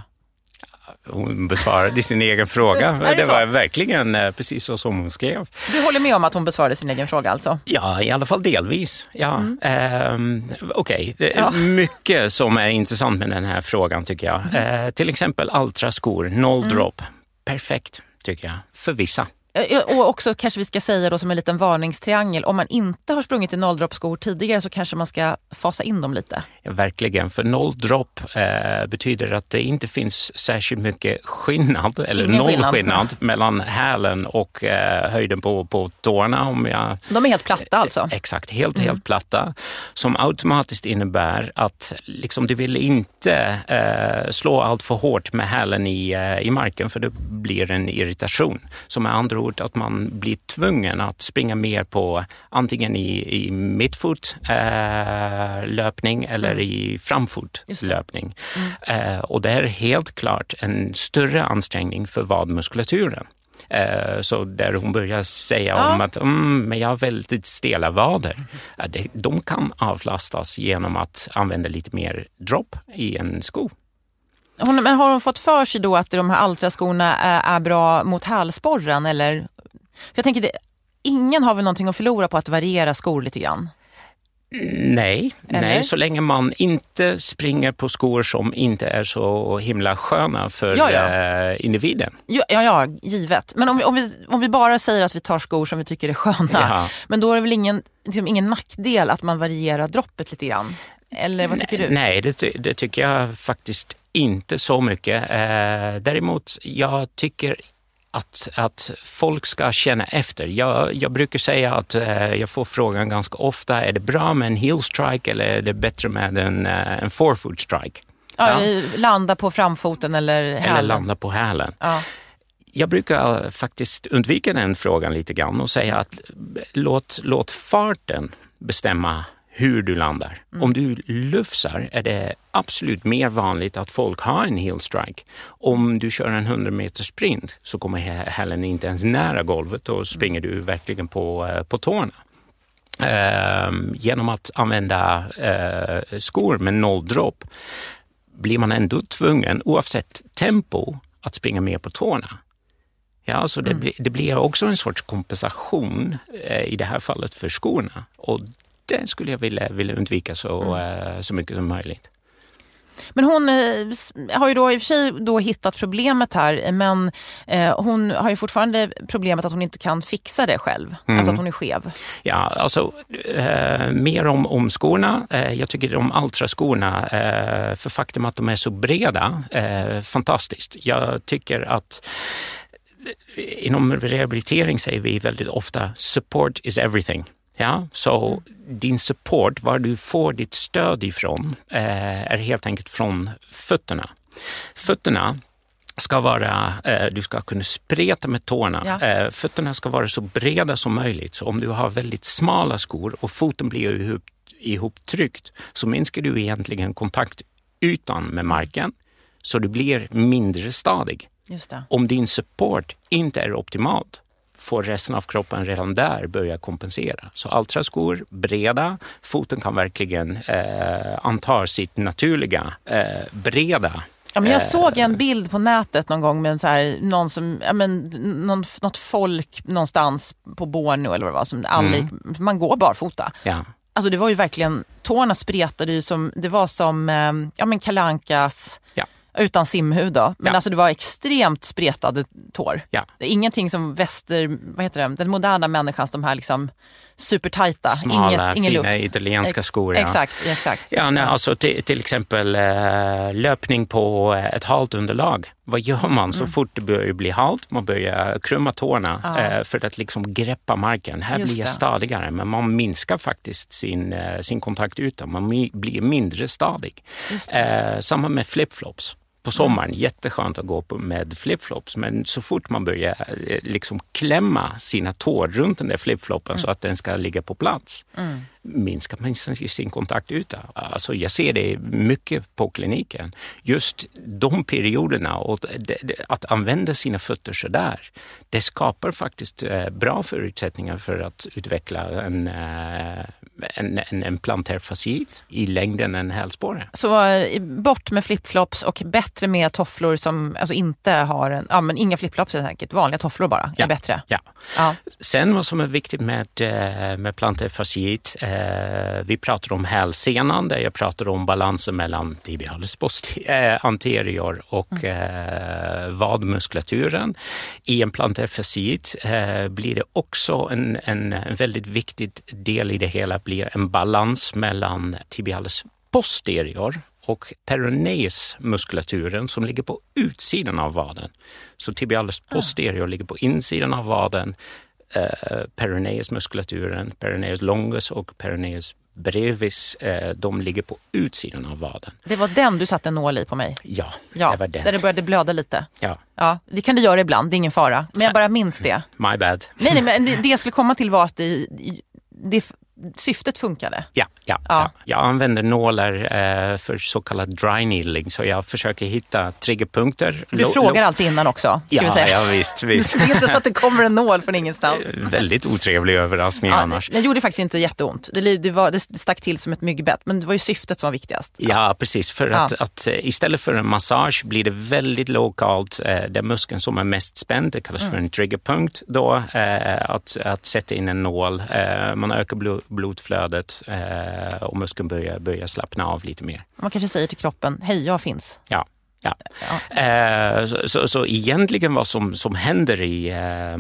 Hon besvarade sin egen fråga. det det så? var verkligen eh, precis så som hon skrev. Du håller med om att hon besvarade sin egen fråga alltså? Ja, i alla fall delvis. Ja. Mm. Ehm, Okej, okay. ja. Mycket som är intressant med den här frågan tycker jag. Mm. Eh, till exempel Altra-skor, noll mm. drop. Perfekt tycker jag, för vissa. Och också kanske vi ska säga då som en liten varningstriangel, om man inte har sprungit i nolldroppskor tidigare så kanske man ska fasa in dem lite. Ja, verkligen, för nolldropp eh, betyder att det inte finns särskilt mycket skillnad, eller Ingen noll skillnad, skillnad mellan hälen och eh, höjden på, på tårna. Om jag, De är helt platta alltså? Eh, exakt, helt, mm. helt platta. Som automatiskt innebär att liksom, du vill inte eh, slå allt för hårt med hälen i, eh, i marken, för det blir en irritation. Som är andra ord att man blir tvungen att springa mer på antingen i, i mittfot eh, löpning eller mm. i framfot löpning. Mm. Eh, och det är helt klart en större ansträngning för vadmuskulaturen. Eh, så där hon börjar säga ja. om att mm, men jag har väldigt stela vader. Mm. Eh, det, de kan avlastas genom att använda lite mer drop i en sko. Hon, men har hon fått för sig då att de här Altra-skorna är, är bra mot hälsporren? Eller? För jag tänker, det, ingen har väl någonting att förlora på att variera skor lite grann? Nej, nej, så länge man inte springer på skor som inte är så himla sköna för ja, ja. Eh, individen. Ja, ja, ja, givet. Men om vi, om, vi, om vi bara säger att vi tar skor som vi tycker är sköna, ja. men då är det väl ingen, liksom, ingen nackdel att man varierar droppet lite grann? Eller vad tycker nej, du? Nej, det, det tycker jag faktiskt inte så mycket. Eh, däremot, jag tycker att, att folk ska känna efter. Jag, jag brukar säga att eh, jag får frågan ganska ofta, är det bra med en heel strike eller är det bättre med en, uh, en forefoot strike? Ja, ja. Landa på framfoten eller hälen. Eller landa på hälen. Ja. Jag brukar faktiskt undvika den frågan lite grann och säga att låt, låt farten bestämma hur du landar. Mm. Om du lufsar är det absolut mer vanligt att folk har en heel strike. Om du kör en hundra meter sprint så kommer hälen inte ens nära golvet och springer du verkligen på, på tårna. Uh, genom att använda uh, skor med noll dropp blir man ändå tvungen, oavsett tempo, att springa mer på tårna. Ja, så det, mm. blir, det blir också en sorts kompensation uh, i det här fallet för skorna. Och det skulle jag vilja, vilja undvika så, mm. uh, så mycket som möjligt. Men hon eh, har ju då i och för sig då hittat problemet här, men eh, hon har ju fortfarande problemet att hon inte kan fixa det själv. Mm. Alltså att hon är skev. Ja, alltså eh, mer om, om skorna. Eh, jag tycker om Altra-skorna, eh, för faktum att de är så breda, eh, fantastiskt. Jag tycker att inom rehabilitering säger vi väldigt ofta support is everything. Ja, så din support, var du får ditt stöd ifrån, eh, är helt enkelt från fötterna. Fötterna ska vara, eh, du ska kunna spreta med tårna. Ja. Eh, fötterna ska vara så breda som möjligt. Så om du har väldigt smala skor och foten blir ihop, ihoptryckt så minskar du egentligen kontaktytan med marken så du blir mindre stadig. Just det. Om din support inte är optimalt får resten av kroppen redan där börja kompensera. Så Altra-skor, breda, foten kan verkligen eh, anta sitt naturliga eh, breda. Ja, men jag såg en bild på nätet någon gång med så här, någon som, ja, men, någon, något folk någonstans på Borneo eller vad det var, som aldrig, mm. man går barfota. Ja. Alltså det var ju verkligen, tårna spretade ju som, det var som eh, ja, men Kalle Ankas, ja. Utan simhud då. Men ja. Alltså det var extremt spretade tår. Ja. Det är ingenting som väster, vad heter det, den moderna människans, de här liksom supertajta. Smala, Inget, ingen fina luft. italienska skor. Ja. Exakt, exakt. Ja, nej, alltså till, till exempel äh, löpning på ett halt underlag. Vad gör man så mm. fort det börjar bli halt? Man börjar krumma tårna ja. äh, för att liksom greppa marken. Här Just blir jag det. stadigare, men man minskar faktiskt sin, äh, sin kontaktyta. Man mi- blir mindre stadig. Äh, samma med flipflops. På sommaren, jätteskönt att gå på med flipflops, men så fort man börjar liksom klämma sina tår runt den där flipfloppen mm. så att den ska ligga på plats, mm. minskar man sin kontaktyta. Alltså jag ser det mycket på kliniken. Just de perioderna och det, det, att använda sina fötter så där, det skapar faktiskt eh, bra förutsättningar för att utveckla en, eh, en, en, en plantär fasciit i längden än hälsporre. Så eh, bort med flipflops och bättre med tofflor som alltså inte har en, ja men inga flipflops helt enkelt, vanliga tofflor bara, ja. är bättre. Ja. Ja. Sen vad som är viktigt med, med plantär fasciit, eh, vi pratar om hälsenan, där jag pratar om balansen mellan tibialis eh, anterior och mm. eh, vadmuskulaturen. I en plantär fasciit eh, blir det också en, en, en väldigt viktig del i det hela, blir en balans mellan tibialis posterior och peroneus muskulaturen som ligger på utsidan av vaden. Så tibialis posterior mm. ligger på insidan av vaden, eh, peroneus muskulaturen, peroneus longus och peroneus brevis, eh, de ligger på utsidan av vaden. Det var den du satte en nål i på mig? Ja, ja det var den. Där det började blöda lite? Ja. Ja, det kan du göra ibland, det är ingen fara. Men jag bara minns det. My bad. Nej, nej men det, det jag skulle komma till var att det, det syftet funkade. Ja, ja, ja. ja. Jag använder nålar eh, för så kallad dry needling, så jag försöker hitta triggerpunkter. Du lo- frågar lo- alltid innan också, ska ja, vi säga. Ja, visst, visst. Det är inte så att det kommer en nål från ingenstans. Väldigt otrevlig överraskning ja, annars. Det gjorde faktiskt inte jätteont. Det, det, var, det stack till som ett myggbett, men det var ju syftet som var viktigast. Ja, ja precis. För ja. att, att istället för en massage blir det väldigt lokalt. Eh, den muskeln som är mest spänd, det kallas mm. för en triggerpunkt då, eh, att, att sätta in en nål. Eh, man ökar blod, blodflödet eh, och muskeln börjar, börjar slappna av lite mer. Man kanske säger till kroppen, hej, jag finns. Ja. Ja. ja. Eh, så, så, så egentligen vad som, som händer i eh,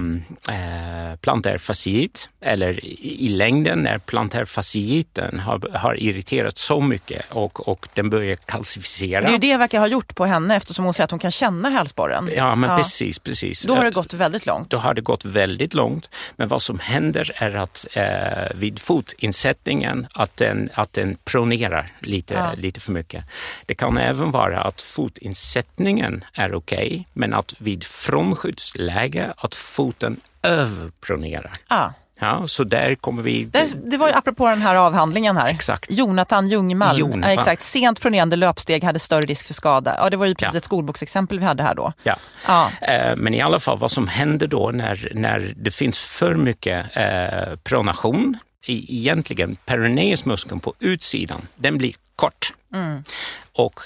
eh, plantär fasciit, eller i, i längden när plantär fasciiten har, har irriterat så mycket och, och den börjar kalcificera. Det är ju det jag verkar ha gjort på henne, eftersom hon säger att hon kan känna hälsporren. Ja, men ja. precis, precis. Då har det gått väldigt långt. Då har det gått väldigt långt. Men vad som händer är att eh, vid fotinsättningen att den, att den pronerar lite, ja. lite för mycket. Det kan även vara att fotinsättningen Insättningen är okej, okay, men att vid frånskyddsläge att foten överpronerar. Ah. Ja, så där kommer vi... Det, det var ju apropå den här avhandlingen här. Exakt. Jonathan Ljungmalm. Jonathan. Ja, exakt. Sent pronerande löpsteg hade större risk för skada. Ja, det var ju precis ja. ett skolboksexempel vi hade här då. Ja. ja. Eh, men i alla fall vad som händer då när, när det finns för mycket eh, pronation, i, egentligen peroneusmuskeln på utsidan, den blir kort. Mm. Och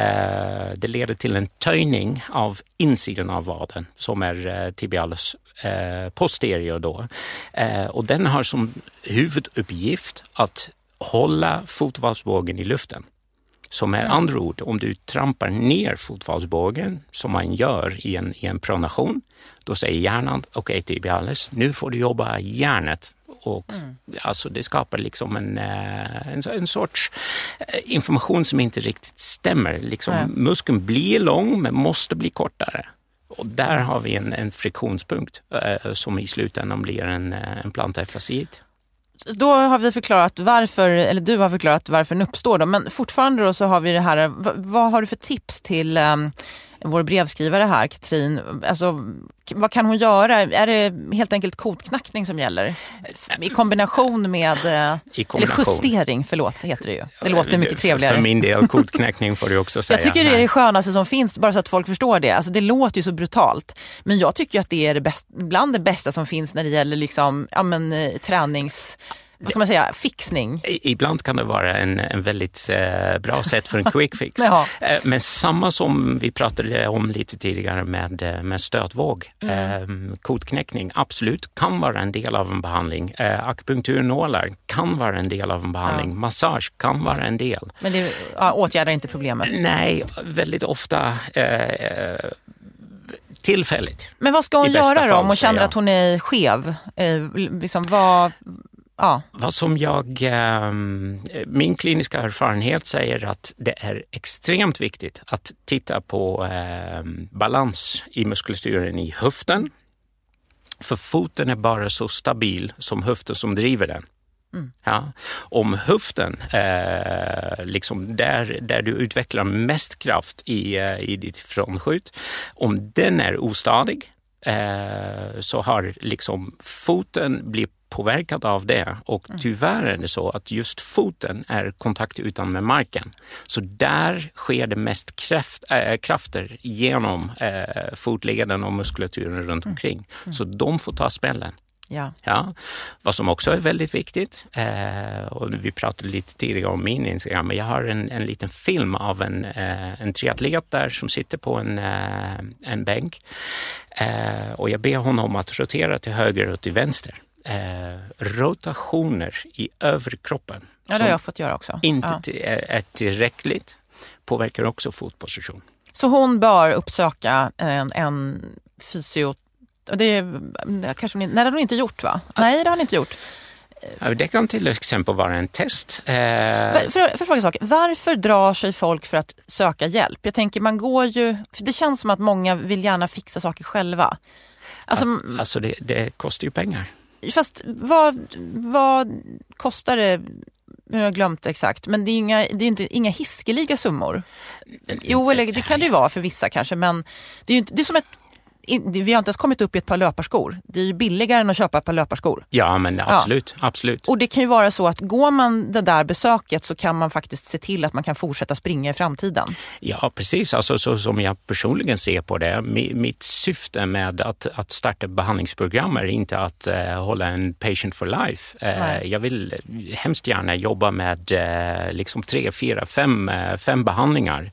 eh, det leder till en töjning av insidan av vaden som är eh, tibialis eh, posterior då. Eh, och den har som huvuduppgift att hålla fotvalsbågen i luften. Som är mm. andra ord, om du trampar ner fotvalsbågen som man gör i en, i en pronation, då säger hjärnan, okej okay, tibialis, nu får du jobba hjärnet. Och mm. alltså det skapar liksom en, en, en sorts information som inte riktigt stämmer. Liksom, mm. muskeln blir lång men måste bli kortare. Och där har vi en, en friktionspunkt eh, som i slutändan blir en, en plantär fasciit. Då har vi förklarat varför, eller du har förklarat varför den uppstår då, men fortfarande då så har vi det här, vad, vad har du för tips till um, vår brevskrivare här, Katrin? Alltså, vad kan hon göra? Är det helt enkelt kotknackning som gäller? I kombination med, I kombination. eller justering, förlåt, heter det ju. Det låter mycket trevligare. För min del, kotknackning får du också säga. Jag tycker det är det skönaste som finns, bara så att folk förstår det. Alltså det låter ju så brutalt. Men jag tycker att det är det bästa, bland det bästa som finns när det gäller liksom, ja men, tränings... vad ska man säga, fixning. Ibland kan det vara en, en väldigt eh, bra sätt för en quick fix. Ja. eh, men samma som vi pratade om lite tidigare med, med stötvåg. Mm. Eh, kotknäckning, absolut, kan vara en del av en behandling. Eh, akupunkturnålar kan vara en del av en behandling. Ja. Massage kan vara en del. Men det ja, åtgärdar inte problemet? Nej, väldigt ofta... Eh, tillfälligt. Men vad ska hon göra då om hon känner att hon är skev? Eh, liksom vad... Ja. Vad som jag, eh, min kliniska erfarenhet säger att det är extremt viktigt att titta på eh, balans i muskulaturen i höften. För foten är bara så stabil som höften som driver den. Mm. Ja. Om höften, eh, liksom där, där du utvecklar mest kraft i, eh, i ditt frontskjut, om den är ostadig eh, så har liksom foten blivit påverkad av det, och tyvärr är det så att just foten är kontaktytan med marken. Så där sker det mest kraft, äh, krafter genom äh, fotleden och muskulaturen runt omkring. Mm. Mm. Så de får ta smällen. Ja. Ja. Vad som också är väldigt viktigt, eh, och vi pratade lite tidigare om min Instagram, men jag har en, en liten film av en, eh, en triatlet där som sitter på en, eh, en bänk, eh, och jag ber honom att rotera till höger och till vänster. Eh, rotationer i överkroppen. Ja, det har jag fått göra också. Inte ja. till, är, är tillräckligt, påverkar också fotposition. Så hon bör uppsöka en, en fysio... Det är, kanske, nej, det har hon inte gjort, va? Ja. Nej, det har hon inte gjort. Ja, det kan till exempel vara en test. Eh... För, för, för fråga sak, varför drar sig folk för att söka hjälp? Jag tänker, man går ju... För det känns som att många vill gärna fixa saker själva. Alltså, ja, alltså det, det kostar ju pengar. Fast vad, vad kostar det? Jag har glömt exakt. Men det är, inga, det är inte inga hiskeliga summor. Jo, eller det kan det ju vara för vissa kanske. Men det är ju inte, det är som ett... Vi har inte ens kommit upp i ett par löparskor. Det är ju billigare än att köpa ett par löparskor. Ja, men absolut, ja. absolut. Och det kan ju vara så att går man det där besöket så kan man faktiskt se till att man kan fortsätta springa i framtiden. Ja, precis. Alltså, så som jag personligen ser på det. Mitt syfte med att, att starta behandlingsprogram är inte att uh, hålla en patient for life. Uh, jag vill hemskt gärna jobba med uh, liksom tre, fyra, fem, uh, fem behandlingar.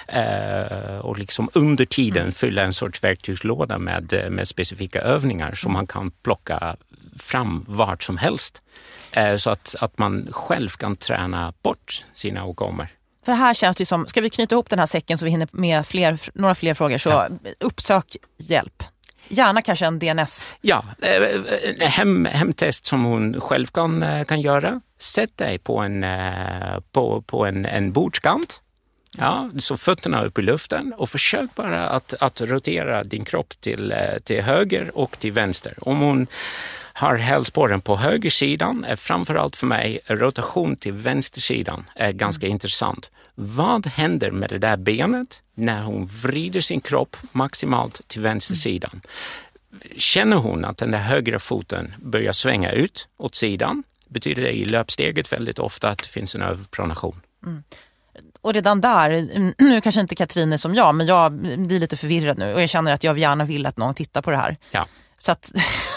Uh, och liksom under tiden mm. fylla en sorts verktygslåda Med, med specifika övningar som man kan plocka fram vart som helst. Eh, så att, att man själv kan träna bort sina åkommor. För här känns det som, ska vi knyta ihop den här säcken så vi hinner med fler, några fler frågor, så ja. Uppsök hjälp. Gärna kanske en D N S. Ja, eh, hem, hemtest som hon själv kan, kan göra. Sätt dig på en, på, på en, en bordskant. Ja, så fötterna upp i luften och försök bara att, att rotera din kropp till, till höger och till vänster. Om hon har hälsporen på högersidan är framförallt för mig rotation till vänstersidan är ganska mm. intressant. Vad händer med det där benet när hon vrider sin kropp maximalt till vänstersidan? Mm. Känner hon att den där högra foten börjar svänga ut åt sidan, betyder det i löpsteget väldigt ofta att det finns en överpronation. Mm. Och redan där, nu kanske inte Katrin är som jag, men jag blir lite förvirrad nu och jag känner att jag gärna vill att någon tittar på det här. Ja. Så att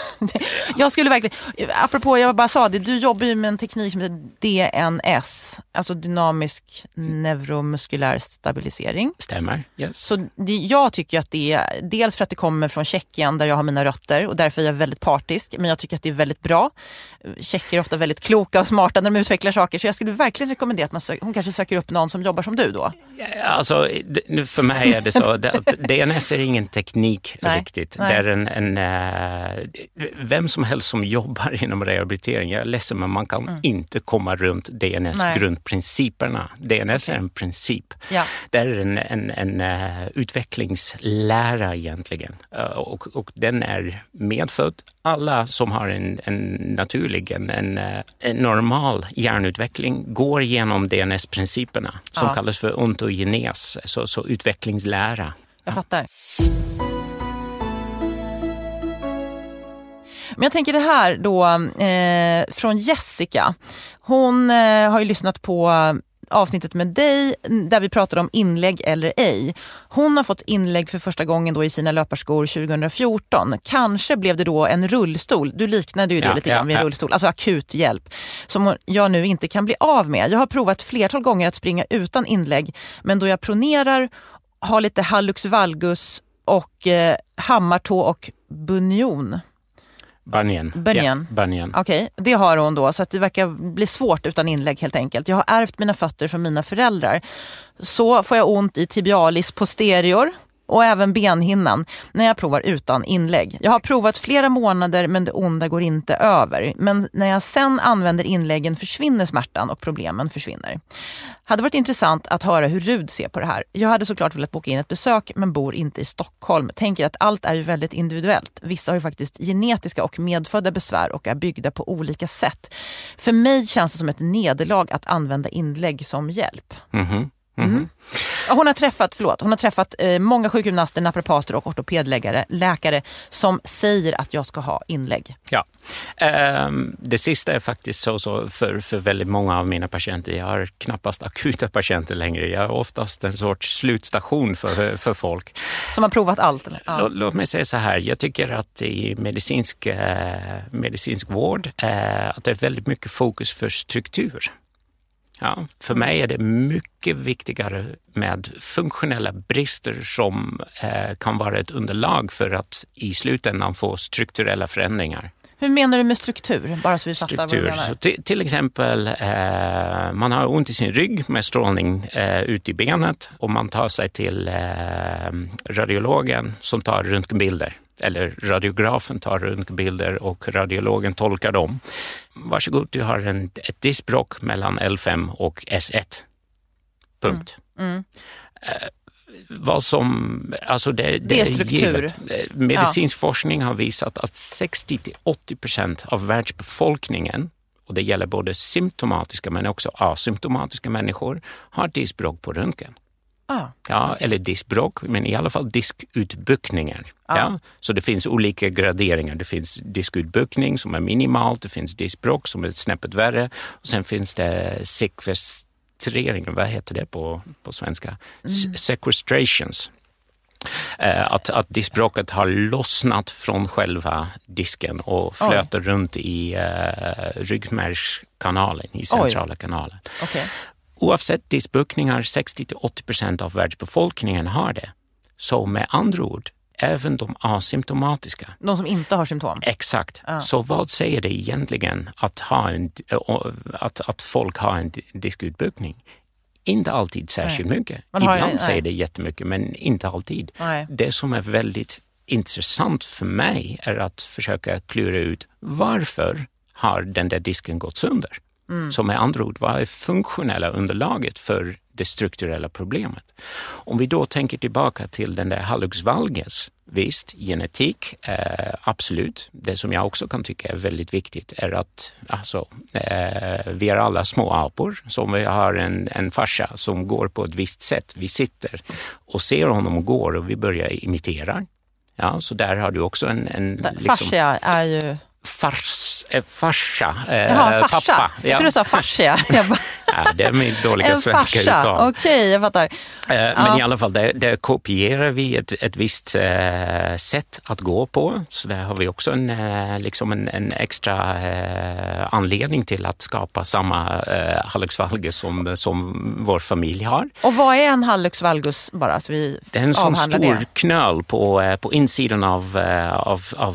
jag skulle verkligen, apropå jag bara sa det, du jobbar ju med en teknik som heter D N S, alltså dynamisk neuromuskulär stabilisering. Stämmer, yes. Så det, jag tycker att det är, dels för att det kommer från Tjeckien där jag har mina rötter och därför är jag väldigt partisk, men jag tycker att det är väldigt bra. Tjecker är ofta väldigt kloka och smarta när de utvecklar saker, så jag skulle verkligen rekommendera att man sö- hon kanske söker upp någon som jobbar som du då. Ja, alltså, för mig är det så att D N S är ingen teknik nej, riktigt. Nej. Det är en, en vem som helst som jobbar inom rehabilitering, jag är ledsen men man kan mm. inte komma runt D N S-grundprinciperna. D N S okay. är en princip. Ja. Det är en, en, en uh, utvecklingslära egentligen. Uh, och, och den är medfödd. Alla som har en, en naturlig, en, en, en normal hjärnutveckling går igenom D N S-principerna som ja. kallas för ontogenes, så, så utvecklingslära. Jag fattar. Men jag tänker det här då eh, från Jessica. Hon eh, har ju lyssnat på avsnittet med dig där vi pratade om inlägg eller ej. Hon har fått inlägg för första gången då i sina löparskor tjugo fjorton. Kanske blev det då en rullstol. Du liknade ju det ja, lite grann vid en ja. rullstol. Alltså akut hjälp som jag nu inte kan bli av med. Jag har provat flertal gånger att springa utan inlägg, men då jag pronerar, har lite hallux valgus och eh, hammartå och bunion. Bunyan. Bunyan. Ja, Bunyan. Okej, okay, det har hon då, så att det verkar bli svårt utan inlägg helt enkelt. Jag har ärvt mina fötter från mina föräldrar. Så får jag ont i tibialis posterior och även benhinnan när jag provar utan inlägg. Jag har provat flera månader men det onda går inte över. Men när jag sen använder inläggen försvinner smärtan och problemen försvinner. Hade varit intressant att höra hur Rud ser på det här. Jag hade såklart velat boka in ett besök men bor inte i Stockholm. Tänker att allt är ju väldigt individuellt. Vissa har ju faktiskt genetiska och medfödda besvär och är byggda på olika sätt. För mig känns det som ett nederlag att använda inlägg som hjälp. Mhm. Mm. Mm. Hon har träffat, förlåt, hon har träffat eh, många sjukgymnaster, naprapater och ortopedläkare, läkare som säger att jag ska ha inlägg. Ja, um, det sista är faktiskt så, så för, för väldigt många av mina patienter. Jag har knappast akuta patienter längre. Jag är oftast en sorts slutstation för, för folk. Som har provat allt? Eller? Ja. Låt, låt mig säga så här, jag tycker att i medicinsk, eh, medicinsk vård eh, att det är väldigt mycket fokus för struktur. Ja, för mig är det mycket viktigare med funktionella brister som eh, kan vara ett underlag för att i slutändan få strukturella förändringar. Hur menar du med struktur? Bara så vi fattar struktur. Vad du menar. Så till, till exempel, eh, man har ont i sin rygg med strålning eh, ut i benet och man tar sig till eh, radiologen som tar röntgenbilder. Eller radiografen tar röntgenbilder och radiologen tolkar dem. Varsågod, du har en, ett diskbråck mellan L fem och S ett. Punkt. Mm. Mm. Eh, vad som, alltså det, det, det är struktur. Givet. Medicinsk ja. forskning har visat att sextio till åttio procent av världsbefolkningen, och det gäller både symptomatiska men också asymptomatiska människor, har diskbråck på röntgen. Ah, ja, okay. Eller diskbråck, men i alla fall diskutbuckningar. Ah. Ja? Så det finns olika graderingar. Det finns diskutbuckning som är minimalt, det finns diskbråck som är snäppet värre och sen finns det sekvestrering, vad heter det på, på svenska? Mm. Sequestrations. Eh, att, att diskbråcket har lossnat från själva disken och flöter Oj. runt i eh, ryggmärgskanalen, i centrala Oj. kanalen. Okay. Oavsett diskbuckningar, sextio till åttio procent av världsbefolkningen har det. Så med andra ord, även de asymptomatiska. De som inte har symptom? Exakt. Ah. Så vad säger det egentligen att, ha en, att, att folk har en diskutbuckning? Inte alltid särskilt nej. mycket. Man Ibland har, säger det jättemycket, men inte alltid. Nej. Det som är väldigt intressant för mig är att försöka klura ut varför har den där disken gått sönder. Mm. Så med andra ord, vad är funktionella underlaget för det strukturella problemet? Om vi då tänker tillbaka till den där hallux valgus, visst, genetik, eh, absolut. Det som jag också kan tycka är väldigt viktigt är att alltså, eh, vi är alla små apor som vi har en, en farsa som går på ett visst sätt. Vi sitter och ser honom gå och vi börjar imitera. Ja, så där har du också en... en liksom, farsa är ju... Fars, eh, farsa, eh, Jaha, farsa. pappa. Jag tror du sa farsa. Ja, det är min dåliga en svenska farsa. uttal. Okej, okay, jag fattar. Eh, ja. Men i alla fall, där, där kopierar vi ett, ett visst eh, sätt att gå på. Så där har vi också en, eh, liksom en, en extra eh, anledning till att skapa samma eh, hallux valgus som, som vår familj har. Och vad är en hallux valgus bara? Så vi det är en sån stor det. knöl på, på insidan av, av, av,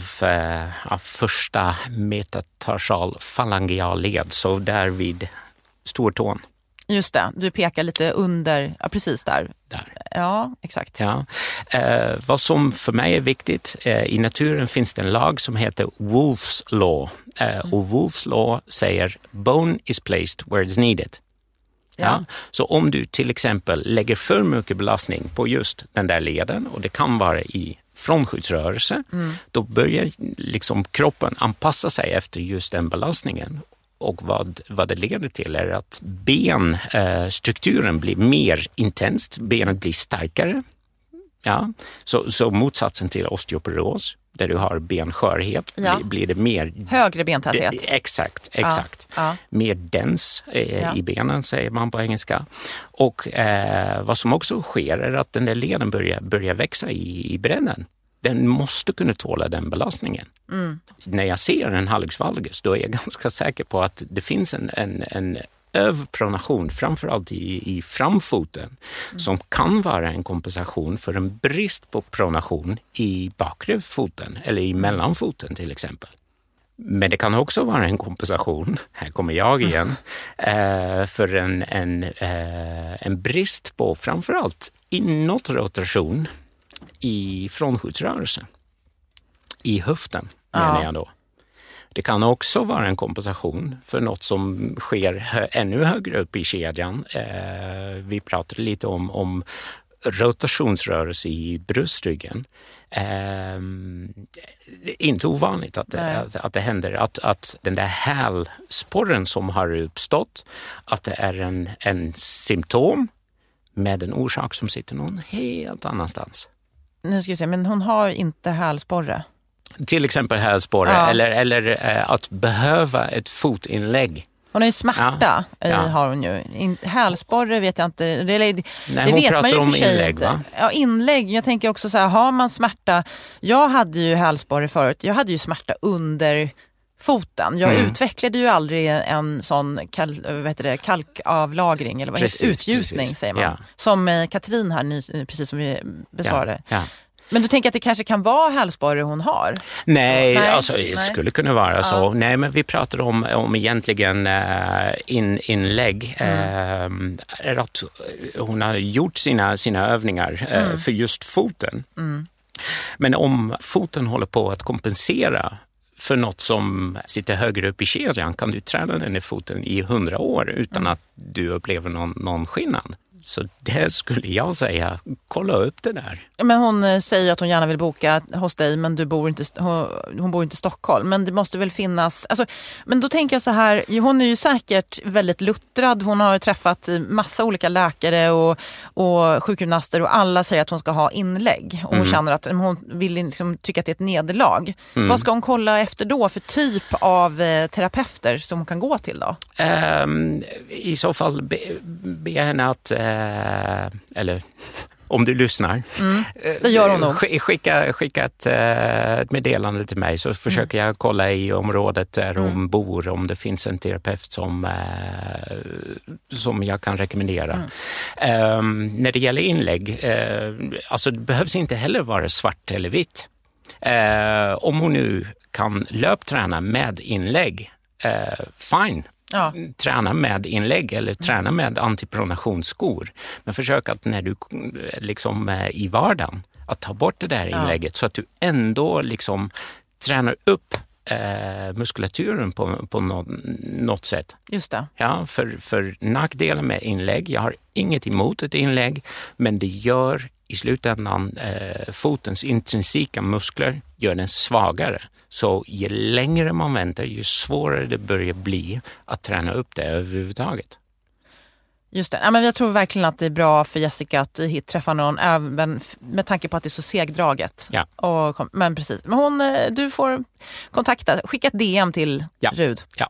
av första metatarsal falangeal led, så där vid stortån. Just det, du pekar lite under, ja precis där. Där. Ja, exakt. Ja. Eh, vad som för mig är viktigt, eh, i naturen finns det en lag som heter Wolff's Law. Eh, mm. Och Wolff's Law säger bone is placed where it's needed. Ja. Ja. Så om du till exempel lägger för mycket belastning på just den där leden, och det kan vara i frånskjutsrörelse, mm. då börjar liksom kroppen anpassa sig efter just den belastningen. Och vad, vad det leder till är att benstrukturen eh, blir mer intens, benet blir starkare. Ja. Så, så motsatsen till osteoporos, där du har benskörhet, ja. blir, blir det mer... Högre bentäthet. Det, exakt, exakt. Ja. Ja. Mer dens eh, ja. i benen, säger man på engelska. Och eh, vad som också sker är att den där leden börjar, börjar växa i, i brännen. Den måste kunna tåla den belastningen. Mm. När jag ser en hallux valgus, då är jag ganska säker på att det finns en, en, en överpronation, framförallt i, i framfoten, mm. som kan vara en kompensation för en brist på pronation i bakre foten eller i mellanfoten till exempel. Men det kan också vara en kompensation, här kommer jag igen, mm. eh, för en, en, eh, en brist på framförallt inåtrotation i frånskjutsrörelse. I höften, Ja. menar jag då. Det kan också vara en kompensation för något som sker hö- ännu högre upp i kedjan. Eh, vi pratade lite om, om rotationsrörelse i bröstryggen. Eh, inte ovanligt att det, att, att det händer. Att, att den där hälsporren som har uppstått, att det är en, en symptom med en orsak som sitter någon helt annanstans. Nu ska vi se, men hon har inte hälsporre. Till exempel hälsporre Ja. eller, eller eh, att behöva ett fotinlägg. Hon har ju smärta, Ja, i, ja. har hon ju. In, hälsporre vet jag inte. Det, det, Nej, det hon vet pratar man ju om för sig inlägg, inte. va? Ja, inlägg. Jag tänker också så här, har man smärta... Jag hade ju hälsporre förut. Jag hade ju smärta under foten. Jag Mm. utvecklade ju aldrig en sån kal, vad heter det, kalkavlagring eller vad Precis, heter det? Utgjutning precis. säger man. Ja. Som eh, Katrin här, ny, precis som vi besvarade. Ja, ja. Men du tänker att det kanske kan vara hälsporre hon har? Nej, Nej, alltså det nej. skulle kunna vara så. Ja. Nej, men vi pratar om, om egentligen äh, in, inlägg. Mm. Äh, är att hon har gjort sina, sina övningar äh, Mm. för just foten. Mm. Men om foten håller på att kompensera för något som sitter högre upp i kedjan, kan du träna den i foten i hundra år utan Mm. att du upplever någon, någon skillnad. Så det skulle jag säga, kolla upp det där. Men hon eh, säger att hon gärna vill boka hos dig, men du bor inte, hon, hon bor inte i Stockholm. Men det måste väl finnas... Alltså, men då tänker jag så här, hon är ju säkert väldigt luttrad. Hon har ju träffat massa olika läkare och, och sjukgymnaster och alla säger att hon ska ha inlägg. Och hon Mm. känner att hon vill liksom tycka att det är ett nederlag. Mm. Vad ska hon kolla efter då för typ av eh, terapeuter som hon kan gå till då? Um, I så fall be, be henne att, uh, eller om du lyssnar, Mm. Det gör hon nog. sk- skicka, skicka ett, uh, ett meddelande till mig så försöker jag kolla i området där Mm. hon bor om det finns en terapeut som, uh, som jag kan rekommendera. Mm. Um, när det gäller inlägg, uh, alltså det behövs inte heller vara svart eller vitt. Uh, om hon nu kan löpträna med inlägg, uh, fine. Ja. Träna med inlägg eller träna med antipronationsskor. Men försök att när du liksom i vardagen att ta bort det där Ja. inlägget så att du ändå liksom tränar upp eh, muskulaturen på, på något, något sätt. Just det. Ja, för, för nackdelen med inlägg, jag har inget emot ett inlägg, men det gör i slutändan eh, fotens intrinsika muskler gör den svagare. Så ju längre man väntar, ju svårare det börjar bli att träna upp det överhuvudtaget. Just det. Ja, men jag tror verkligen att det är bra för Jessica att hit träffa någon, även med tanke på att det är så segdraget. Ja. Och, kom- men precis. Men hon, eh, du får kontakta, skicka ett D M till Ja. Rud. Ja.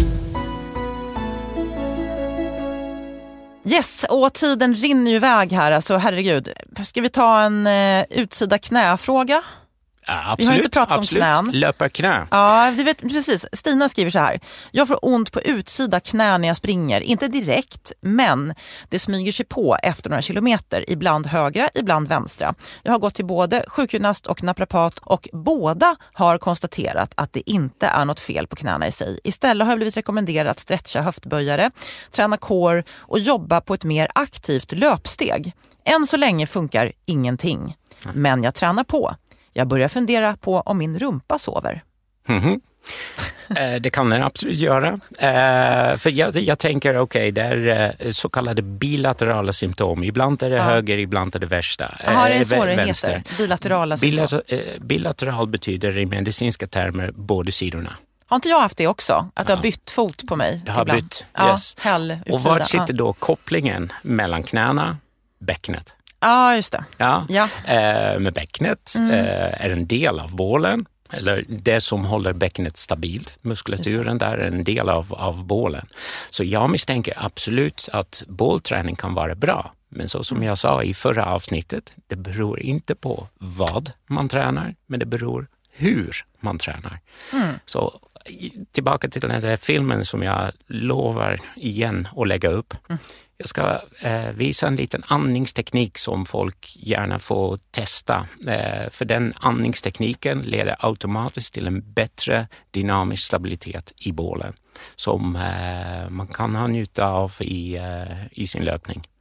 Yes, och tiden rinner ju iväg här. Alltså, herregud. Ska vi ta en eh, utsida knäfråga? Ja, absolut, Vi har inte pratat om absolut. knän. Löparknä. Ja, du vet, precis. Stina skriver så här. Jag får ont på utsida knä när jag springer. Inte direkt, men det smyger sig på efter några kilometer. Ibland högra, ibland vänstra. Jag har gått till både sjukgymnast och naprapat och båda har konstaterat att det inte är något fel på knäna i sig. Istället har jag blivit rekommenderad att stretcha höftböjare, träna core och jobba på ett mer aktivt löpsteg. Än så länge funkar ingenting. Men jag tränar på. Jag börjar fundera på om min rumpa sover. Mm-hmm. eh, det kan den absolut göra. Eh, för jag, jag tänker, okej, okay, det är eh, så kallade bilaterala symptom. Ibland är det Ja. höger, ibland är det värsta. Jaha, det är eh, så det vänster. heter. Bilaterala symptom. Bilater, eh, bilateral betyder i medicinska termer båda sidorna. Har inte jag haft det också? Att jag Ja. har bytt fot på mig? Det har ibland. bytt, Ja, yes. häll, utsida. Och var sitter ja. då kopplingen mellan knäna, bäcknet? Ja, just det. Ja, Ja. Eh, med bäcknet Mm. eh, är en del av bålen, eller det som håller bäcknet stabilt. Muskulaturen där är en del av, av bålen. Så jag misstänker absolut att bålträning kan vara bra. Men så som jag sa i förra avsnittet, det beror inte på vad man tränar, men det beror hur man tränar. Mm. Så i- tillbaka till den där filmen som jag lovar igen att lägga upp. Mm. Jag ska eh, visa en liten andningsteknik som folk gärna får testa. Eh, för den andningstekniken leder automatiskt till en bättre dynamisk stabilitet i bålen. Som eh, man kan ha nytta av i, eh, i sin löpning.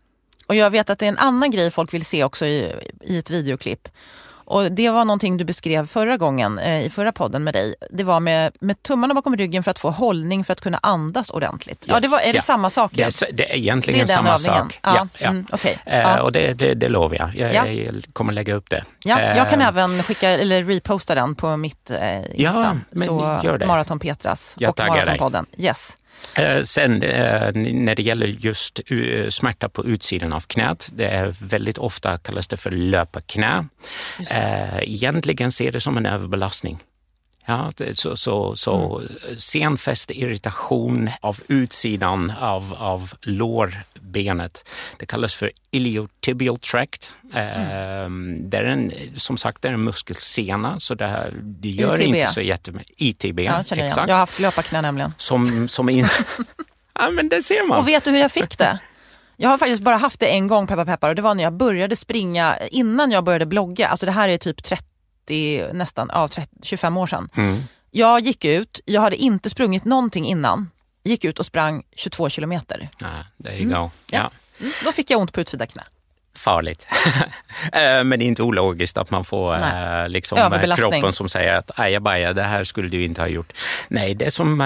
Och jag vet att det är en annan grej folk vill se också i, i ett videoklipp. Och det var någonting du beskrev förra gången eh, i förra podden med dig. Det var med, med tummarna bakom ryggen för att få hållning för att kunna andas ordentligt. Yes. Ja, det var, är det ja. samma sak? Det är, det är egentligen det är samma övningen. sak. Ja. Ja, ja. Mm, okay. eh, ja. Och det, det, det lovar jag. Jag, ja. jag kommer lägga upp det. Ja, jag kan eh, även skicka eller reposta den på mitt eh, Insta. Ja, men så gör det. Maraton Petras jag och Maratonpodden. Yes. Eh, sen eh, när det gäller just uh, smärta på utsidan av knät, det är väldigt ofta kallas det för löparknä. Eh, egentligen ser det som en överbelastning. Ja, det, så så, så mm. senfäste irritation av utsidan av, av lårbenet. Det kallas för iliotibial tract. Mm. Eh, det är en, som sagt, det är en muskelsena, så det, här, det gör I T B. inte så jättemycket. I T B, ja, exakt. Jag. jag har haft löparknä nämligen. Som, som in... ja, men det ser man. Och vet du hur jag fick det? Jag har faktiskt bara haft det en gång, peppar peppar, och det var när jag började springa, innan jag började blogga. Alltså det här är typ trettio, nästan, ja, trettio, tjugofem år sedan. Mm. Jag gick ut, jag hade inte sprungit någonting innan. Gick ut och sprang tjugotvå kilometer. Ah, there you go. Mm. Ja. Ja. Mm. Då fick jag ont på utsida knä. Farligt. Men det är inte ologiskt att man får äh, liksom kroppen som säger att ajabaja, det här skulle du inte ha gjort. Nej, det är som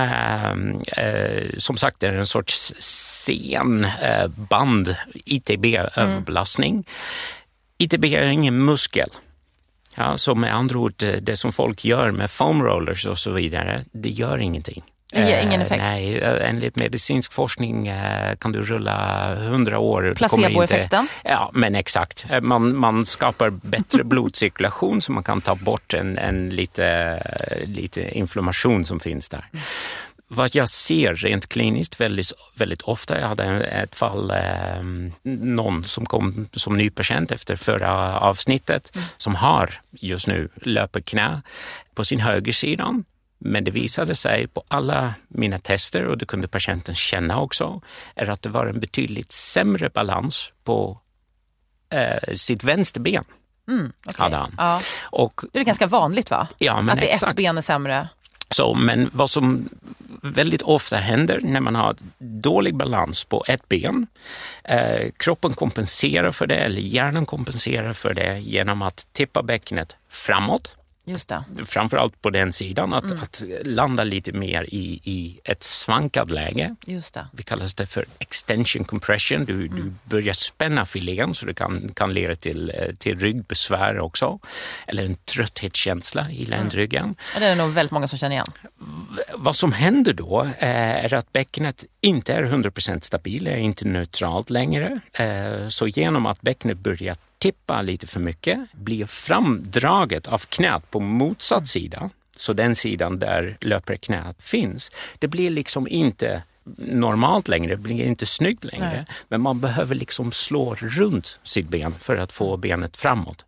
äh, som sagt, det är en sorts sen äh, band, I T B-överbelastning. Mm. I T B är ingen muskel. Ja, så med andra ord, det som folk gör med foam rollers och så vidare, det gör ingenting. Det ger ingen effekt. Eh, nej, enligt medicinsk forskning eh, kan du rulla hundra år. Placeboeffekten? Ja, men exakt. Man, man skapar bättre blodcirkulation så man kan ta bort en, en lite, lite inflammation som finns där. Mm. Vad jag ser rent kliniskt väldigt, väldigt ofta, jag hade ett fall, eh, någon som kom som ny patient efter förra avsnittet mm. som har just nu löparknä på sin högersidan. Men det visade sig på alla mina tester, och det kunde patienten känna också, är att det var en betydligt sämre balans på eh, sitt vänsterben. Mm, okay. Ja. Och, det är ganska vanligt, va? Ja, men att det exakt. Ett ben är sämre. Så, men vad som väldigt ofta händer när man har dålig balans på ett ben, eh, kroppen kompenserar för det, eller hjärnan kompenserar för det genom att tippa bäckenet framåt. Just det. Framförallt på den sidan, att, mm. att landa lite mer i, i ett svankad läge. Just det. Vi kallar det för extension compression. Du, mm. du börjar spänna filén, så det kan, kan leda till, till ryggbesvär också. Eller en trötthetskänsla i ländryggen. Mm. Ja, det är nog väldigt många som känner igen. V- vad som händer då är att bäckenet inte är hundra procent stabil, är inte neutralt längre. Så genom att bäckenet börjar tippa lite för mycket, blir framdraget av knät på motsatt sida, så den sidan där löparknät finns, det blir liksom inte normalt längre, det blir inte snyggt längre. Nej. Men man behöver liksom slå runt sitt ben för att få benet framåt.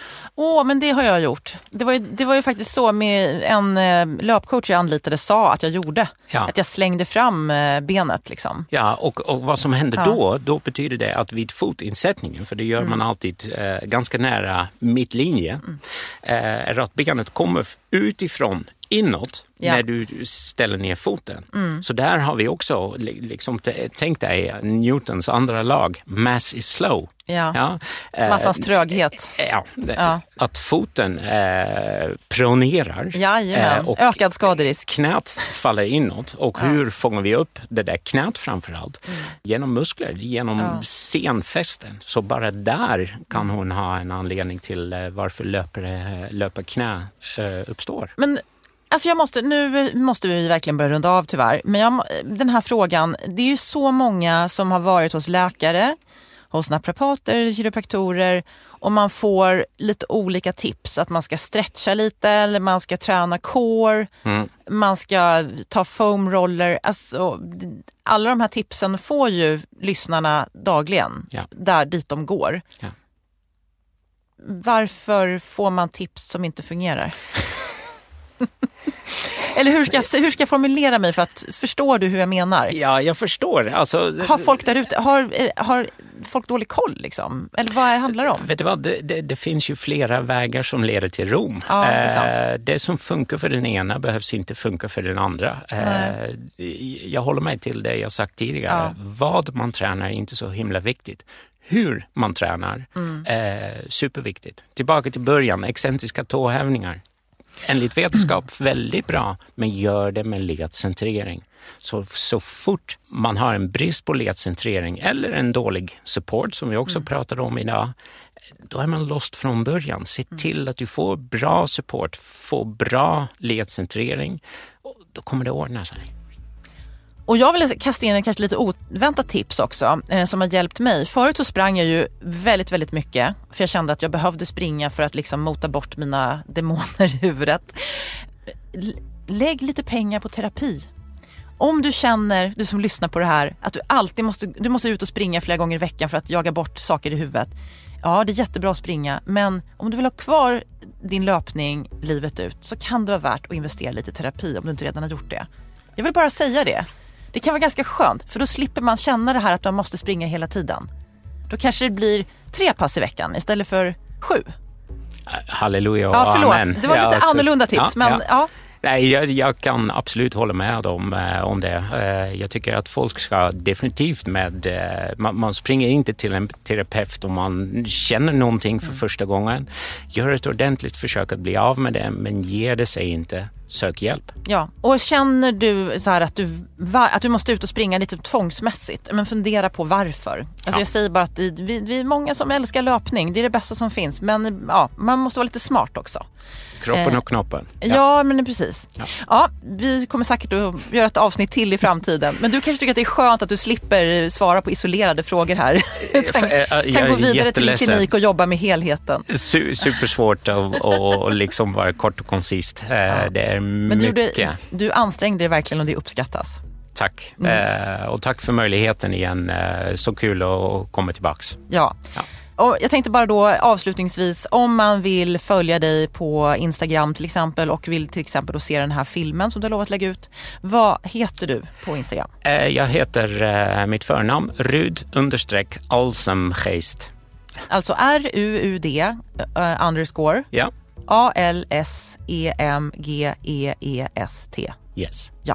Åh, men det har jag gjort. Det var ju, det var ju faktiskt så med en eh, löpcoach jag anlitade sa att jag gjorde. Ja. Att jag slängde fram eh, benet liksom. Ja, och, och vad som händer ja. då, då betyder det att vid fotinsättningen, för det gör mm. man alltid eh, ganska nära mittlinje, mm. eh, är att benet kommer utifrån inåt ja. när du ställer ner foten. Mm. Så där har vi också liksom t- tänkt dig Newtons andra lag, mass is slow. Ja. Ja. Massans tröghet. Ja, det, ja. Att foten eh, pronerar. Jajamän. Eh, och ökad skaderisk. Knät faller inåt. Och ja. hur fångar vi upp det där knät framförallt? Mm. Genom muskler, genom ja. senfästen. Så bara där kan hon ha en anledning till eh, varför löpare, löparknä eh, uppstår. Men alltså jag måste, nu måste vi verkligen börja runda av tyvärr. Men jag, den här frågan, det är ju så många som har varit hos läkare, hos naprapater, kiropraktorer, och man får lite olika tips. Att man ska stretcha lite, eller man ska träna core, mm. man ska ta foam roller. Alltså, alla de här tipsen får ju lyssnarna dagligen, ja. där dit de går. Ja. Varför får man tips som inte fungerar? Eller hur ska, jag, hur ska jag formulera mig för att förstår du hur jag menar? Ja, jag förstår. Alltså, har folk där ute, har, har folk dålig koll liksom? Eller vad handlar det om? Vet du vad, det, det, det finns ju flera vägar som leder till Rom. Ja, det är sant. Eh, det som funkar för den ena behövs inte funka för den andra. Eh, jag håller mig till det jag sagt tidigare. Ja. Vad man tränar är inte så himla viktigt. Hur man tränar Mm. är eh, superviktigt. Tillbaka till början, excentriska tåhävningar. Enligt vetenskap väldigt bra, men gör det med ledcentrering. Så, så fort man har en brist på ledcentrering eller en dålig support som vi också mm. pratade om idag, då är man lost från början. Se till att du får bra support, får bra ledcentrering och då kommer det ordna sig. Och jag vill kasta in en kanske lite oväntat tips också eh, som har hjälpt mig. Förut så sprang jag ju väldigt, väldigt mycket. För jag kände att jag behövde springa för att liksom mota bort mina demoner i huvudet. L- lägg lite pengar på terapi. Om du känner, du som lyssnar på det här, att du alltid måste, du måste ut och springa flera gånger i veckan för att jaga bort saker i huvudet. Ja, det är jättebra att springa. Men om du vill ha kvar din löpning livet ut så kan det vara värt att investera lite i terapi om du inte redan har gjort det. Jag vill bara säga det. Det kan vara ganska skönt, för då slipper man känna det här att man måste springa hela tiden. Då kanske det blir tre pass i veckan istället för sju. Halleluja och ja, förlåt. amen. Det var lite ja, alltså, annorlunda tips, ja, men ja. ja. Nej, jag, jag kan absolut hålla med om, eh, om det. Eh, jag tycker att folk ska definitivt med... Eh, man, man springer inte till en terapeut om man känner någonting för mm. första gången. Gör ett ordentligt försök att bli av med det, men ger det sig inte. Sök hjälp. Ja, och känner du så här att du, att du måste ut och springa lite tvångsmässigt, men fundera på varför. Alltså ja. Jag säger bara att vi, vi är många som älskar löpning. Det är det bästa som finns. Men ja, man måste vara lite smart också. Kroppen och knoppen. Ja, ja men precis. Ja. ja, vi kommer säkert att göra ett avsnitt till i framtiden. Men du kanske tycker att det är skönt att du slipper svara på isolerade frågor här. Sen kan jag gå vidare till din klinik och jobba med helheten. Su- supersvårt att och, och liksom vara kort och koncist. Ja. Det är men du, mycket. Du, du ansträngde dig verkligen och det uppskattas. Tack. Mm. Eh, och tack för möjligheten igen. Eh, så kul att komma tillbaks. Ja. ja. Och jag tänkte bara då avslutningsvis, om man vill följa dig på Instagram till exempel och vill till exempel då se den här filmen som du har lovat lägga ut. Vad heter du på Instagram? Eh, jag heter eh, mitt förnamn Rud understreck Alsemgeest. Alltså R U U D uh, underscore ja. A L S E M G E E S T. Yes. Ja.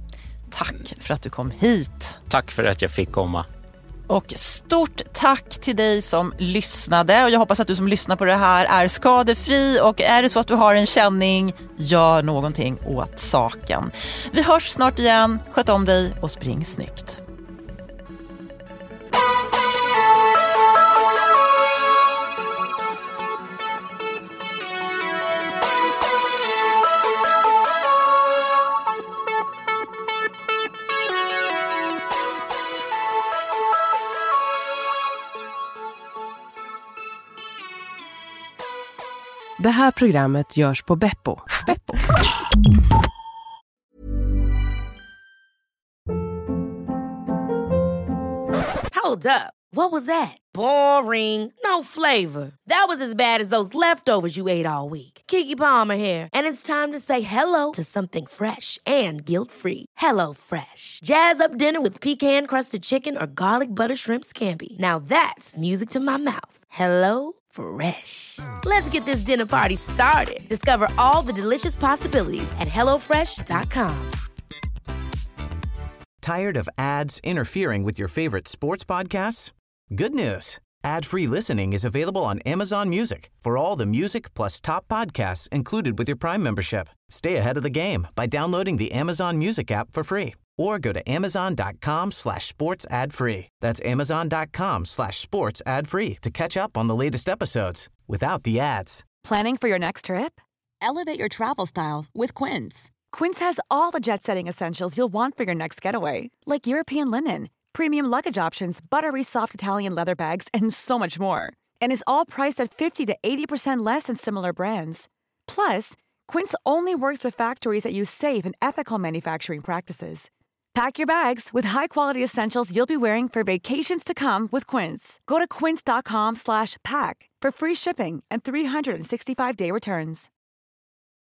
Tack för att du kom hit. Tack för att jag fick komma. Och stort tack till dig som lyssnade. Och jag hoppas att du som lyssnar på det här är skadefri. Och är det så att du har en känning, gör någonting åt saken. Vi hörs snart igen. Sköt om dig och spring snyggt. Det här programmet görs på Beppo. Beppo. Hold up. What was that? Boring. No flavor. That was as bad as those leftovers you ate all week. Keke Palmer here, and it's time to say hello to something fresh and guilt-free. Hello Fresh. Jazz up dinner with pecan-crusted chicken or garlic butter shrimp scampi. Now that's music to my mouth. Hello Fresh. Let's get this dinner party started. Discover all the delicious possibilities at hello fresh dot com. Tired of ads interfering with your favorite sports podcasts? Good news. Ad-free listening is available on Amazon Music for all the music plus top podcasts included with your Prime membership. Stay ahead of the game by downloading the Amazon Music app for free or go to amazon.com slash sports ad free. That's amazon.com slash sports ad free to catch up on the latest episodes without the ads. Planning for your next trip? Elevate your travel style with Quince. Quince has all the jet-setting essentials you'll want for your next getaway, like European linen, premium luggage options, buttery soft Italian leather bags, and so much more. And is all priced at fifty to eighty percent less than similar brands. Plus, Quince only works with factories that use safe and ethical manufacturing practices. Pack your bags with high-quality essentials you'll be wearing for vacations to come with Quince. Go to quince.com slash pack for free shipping and three sixty-five day returns.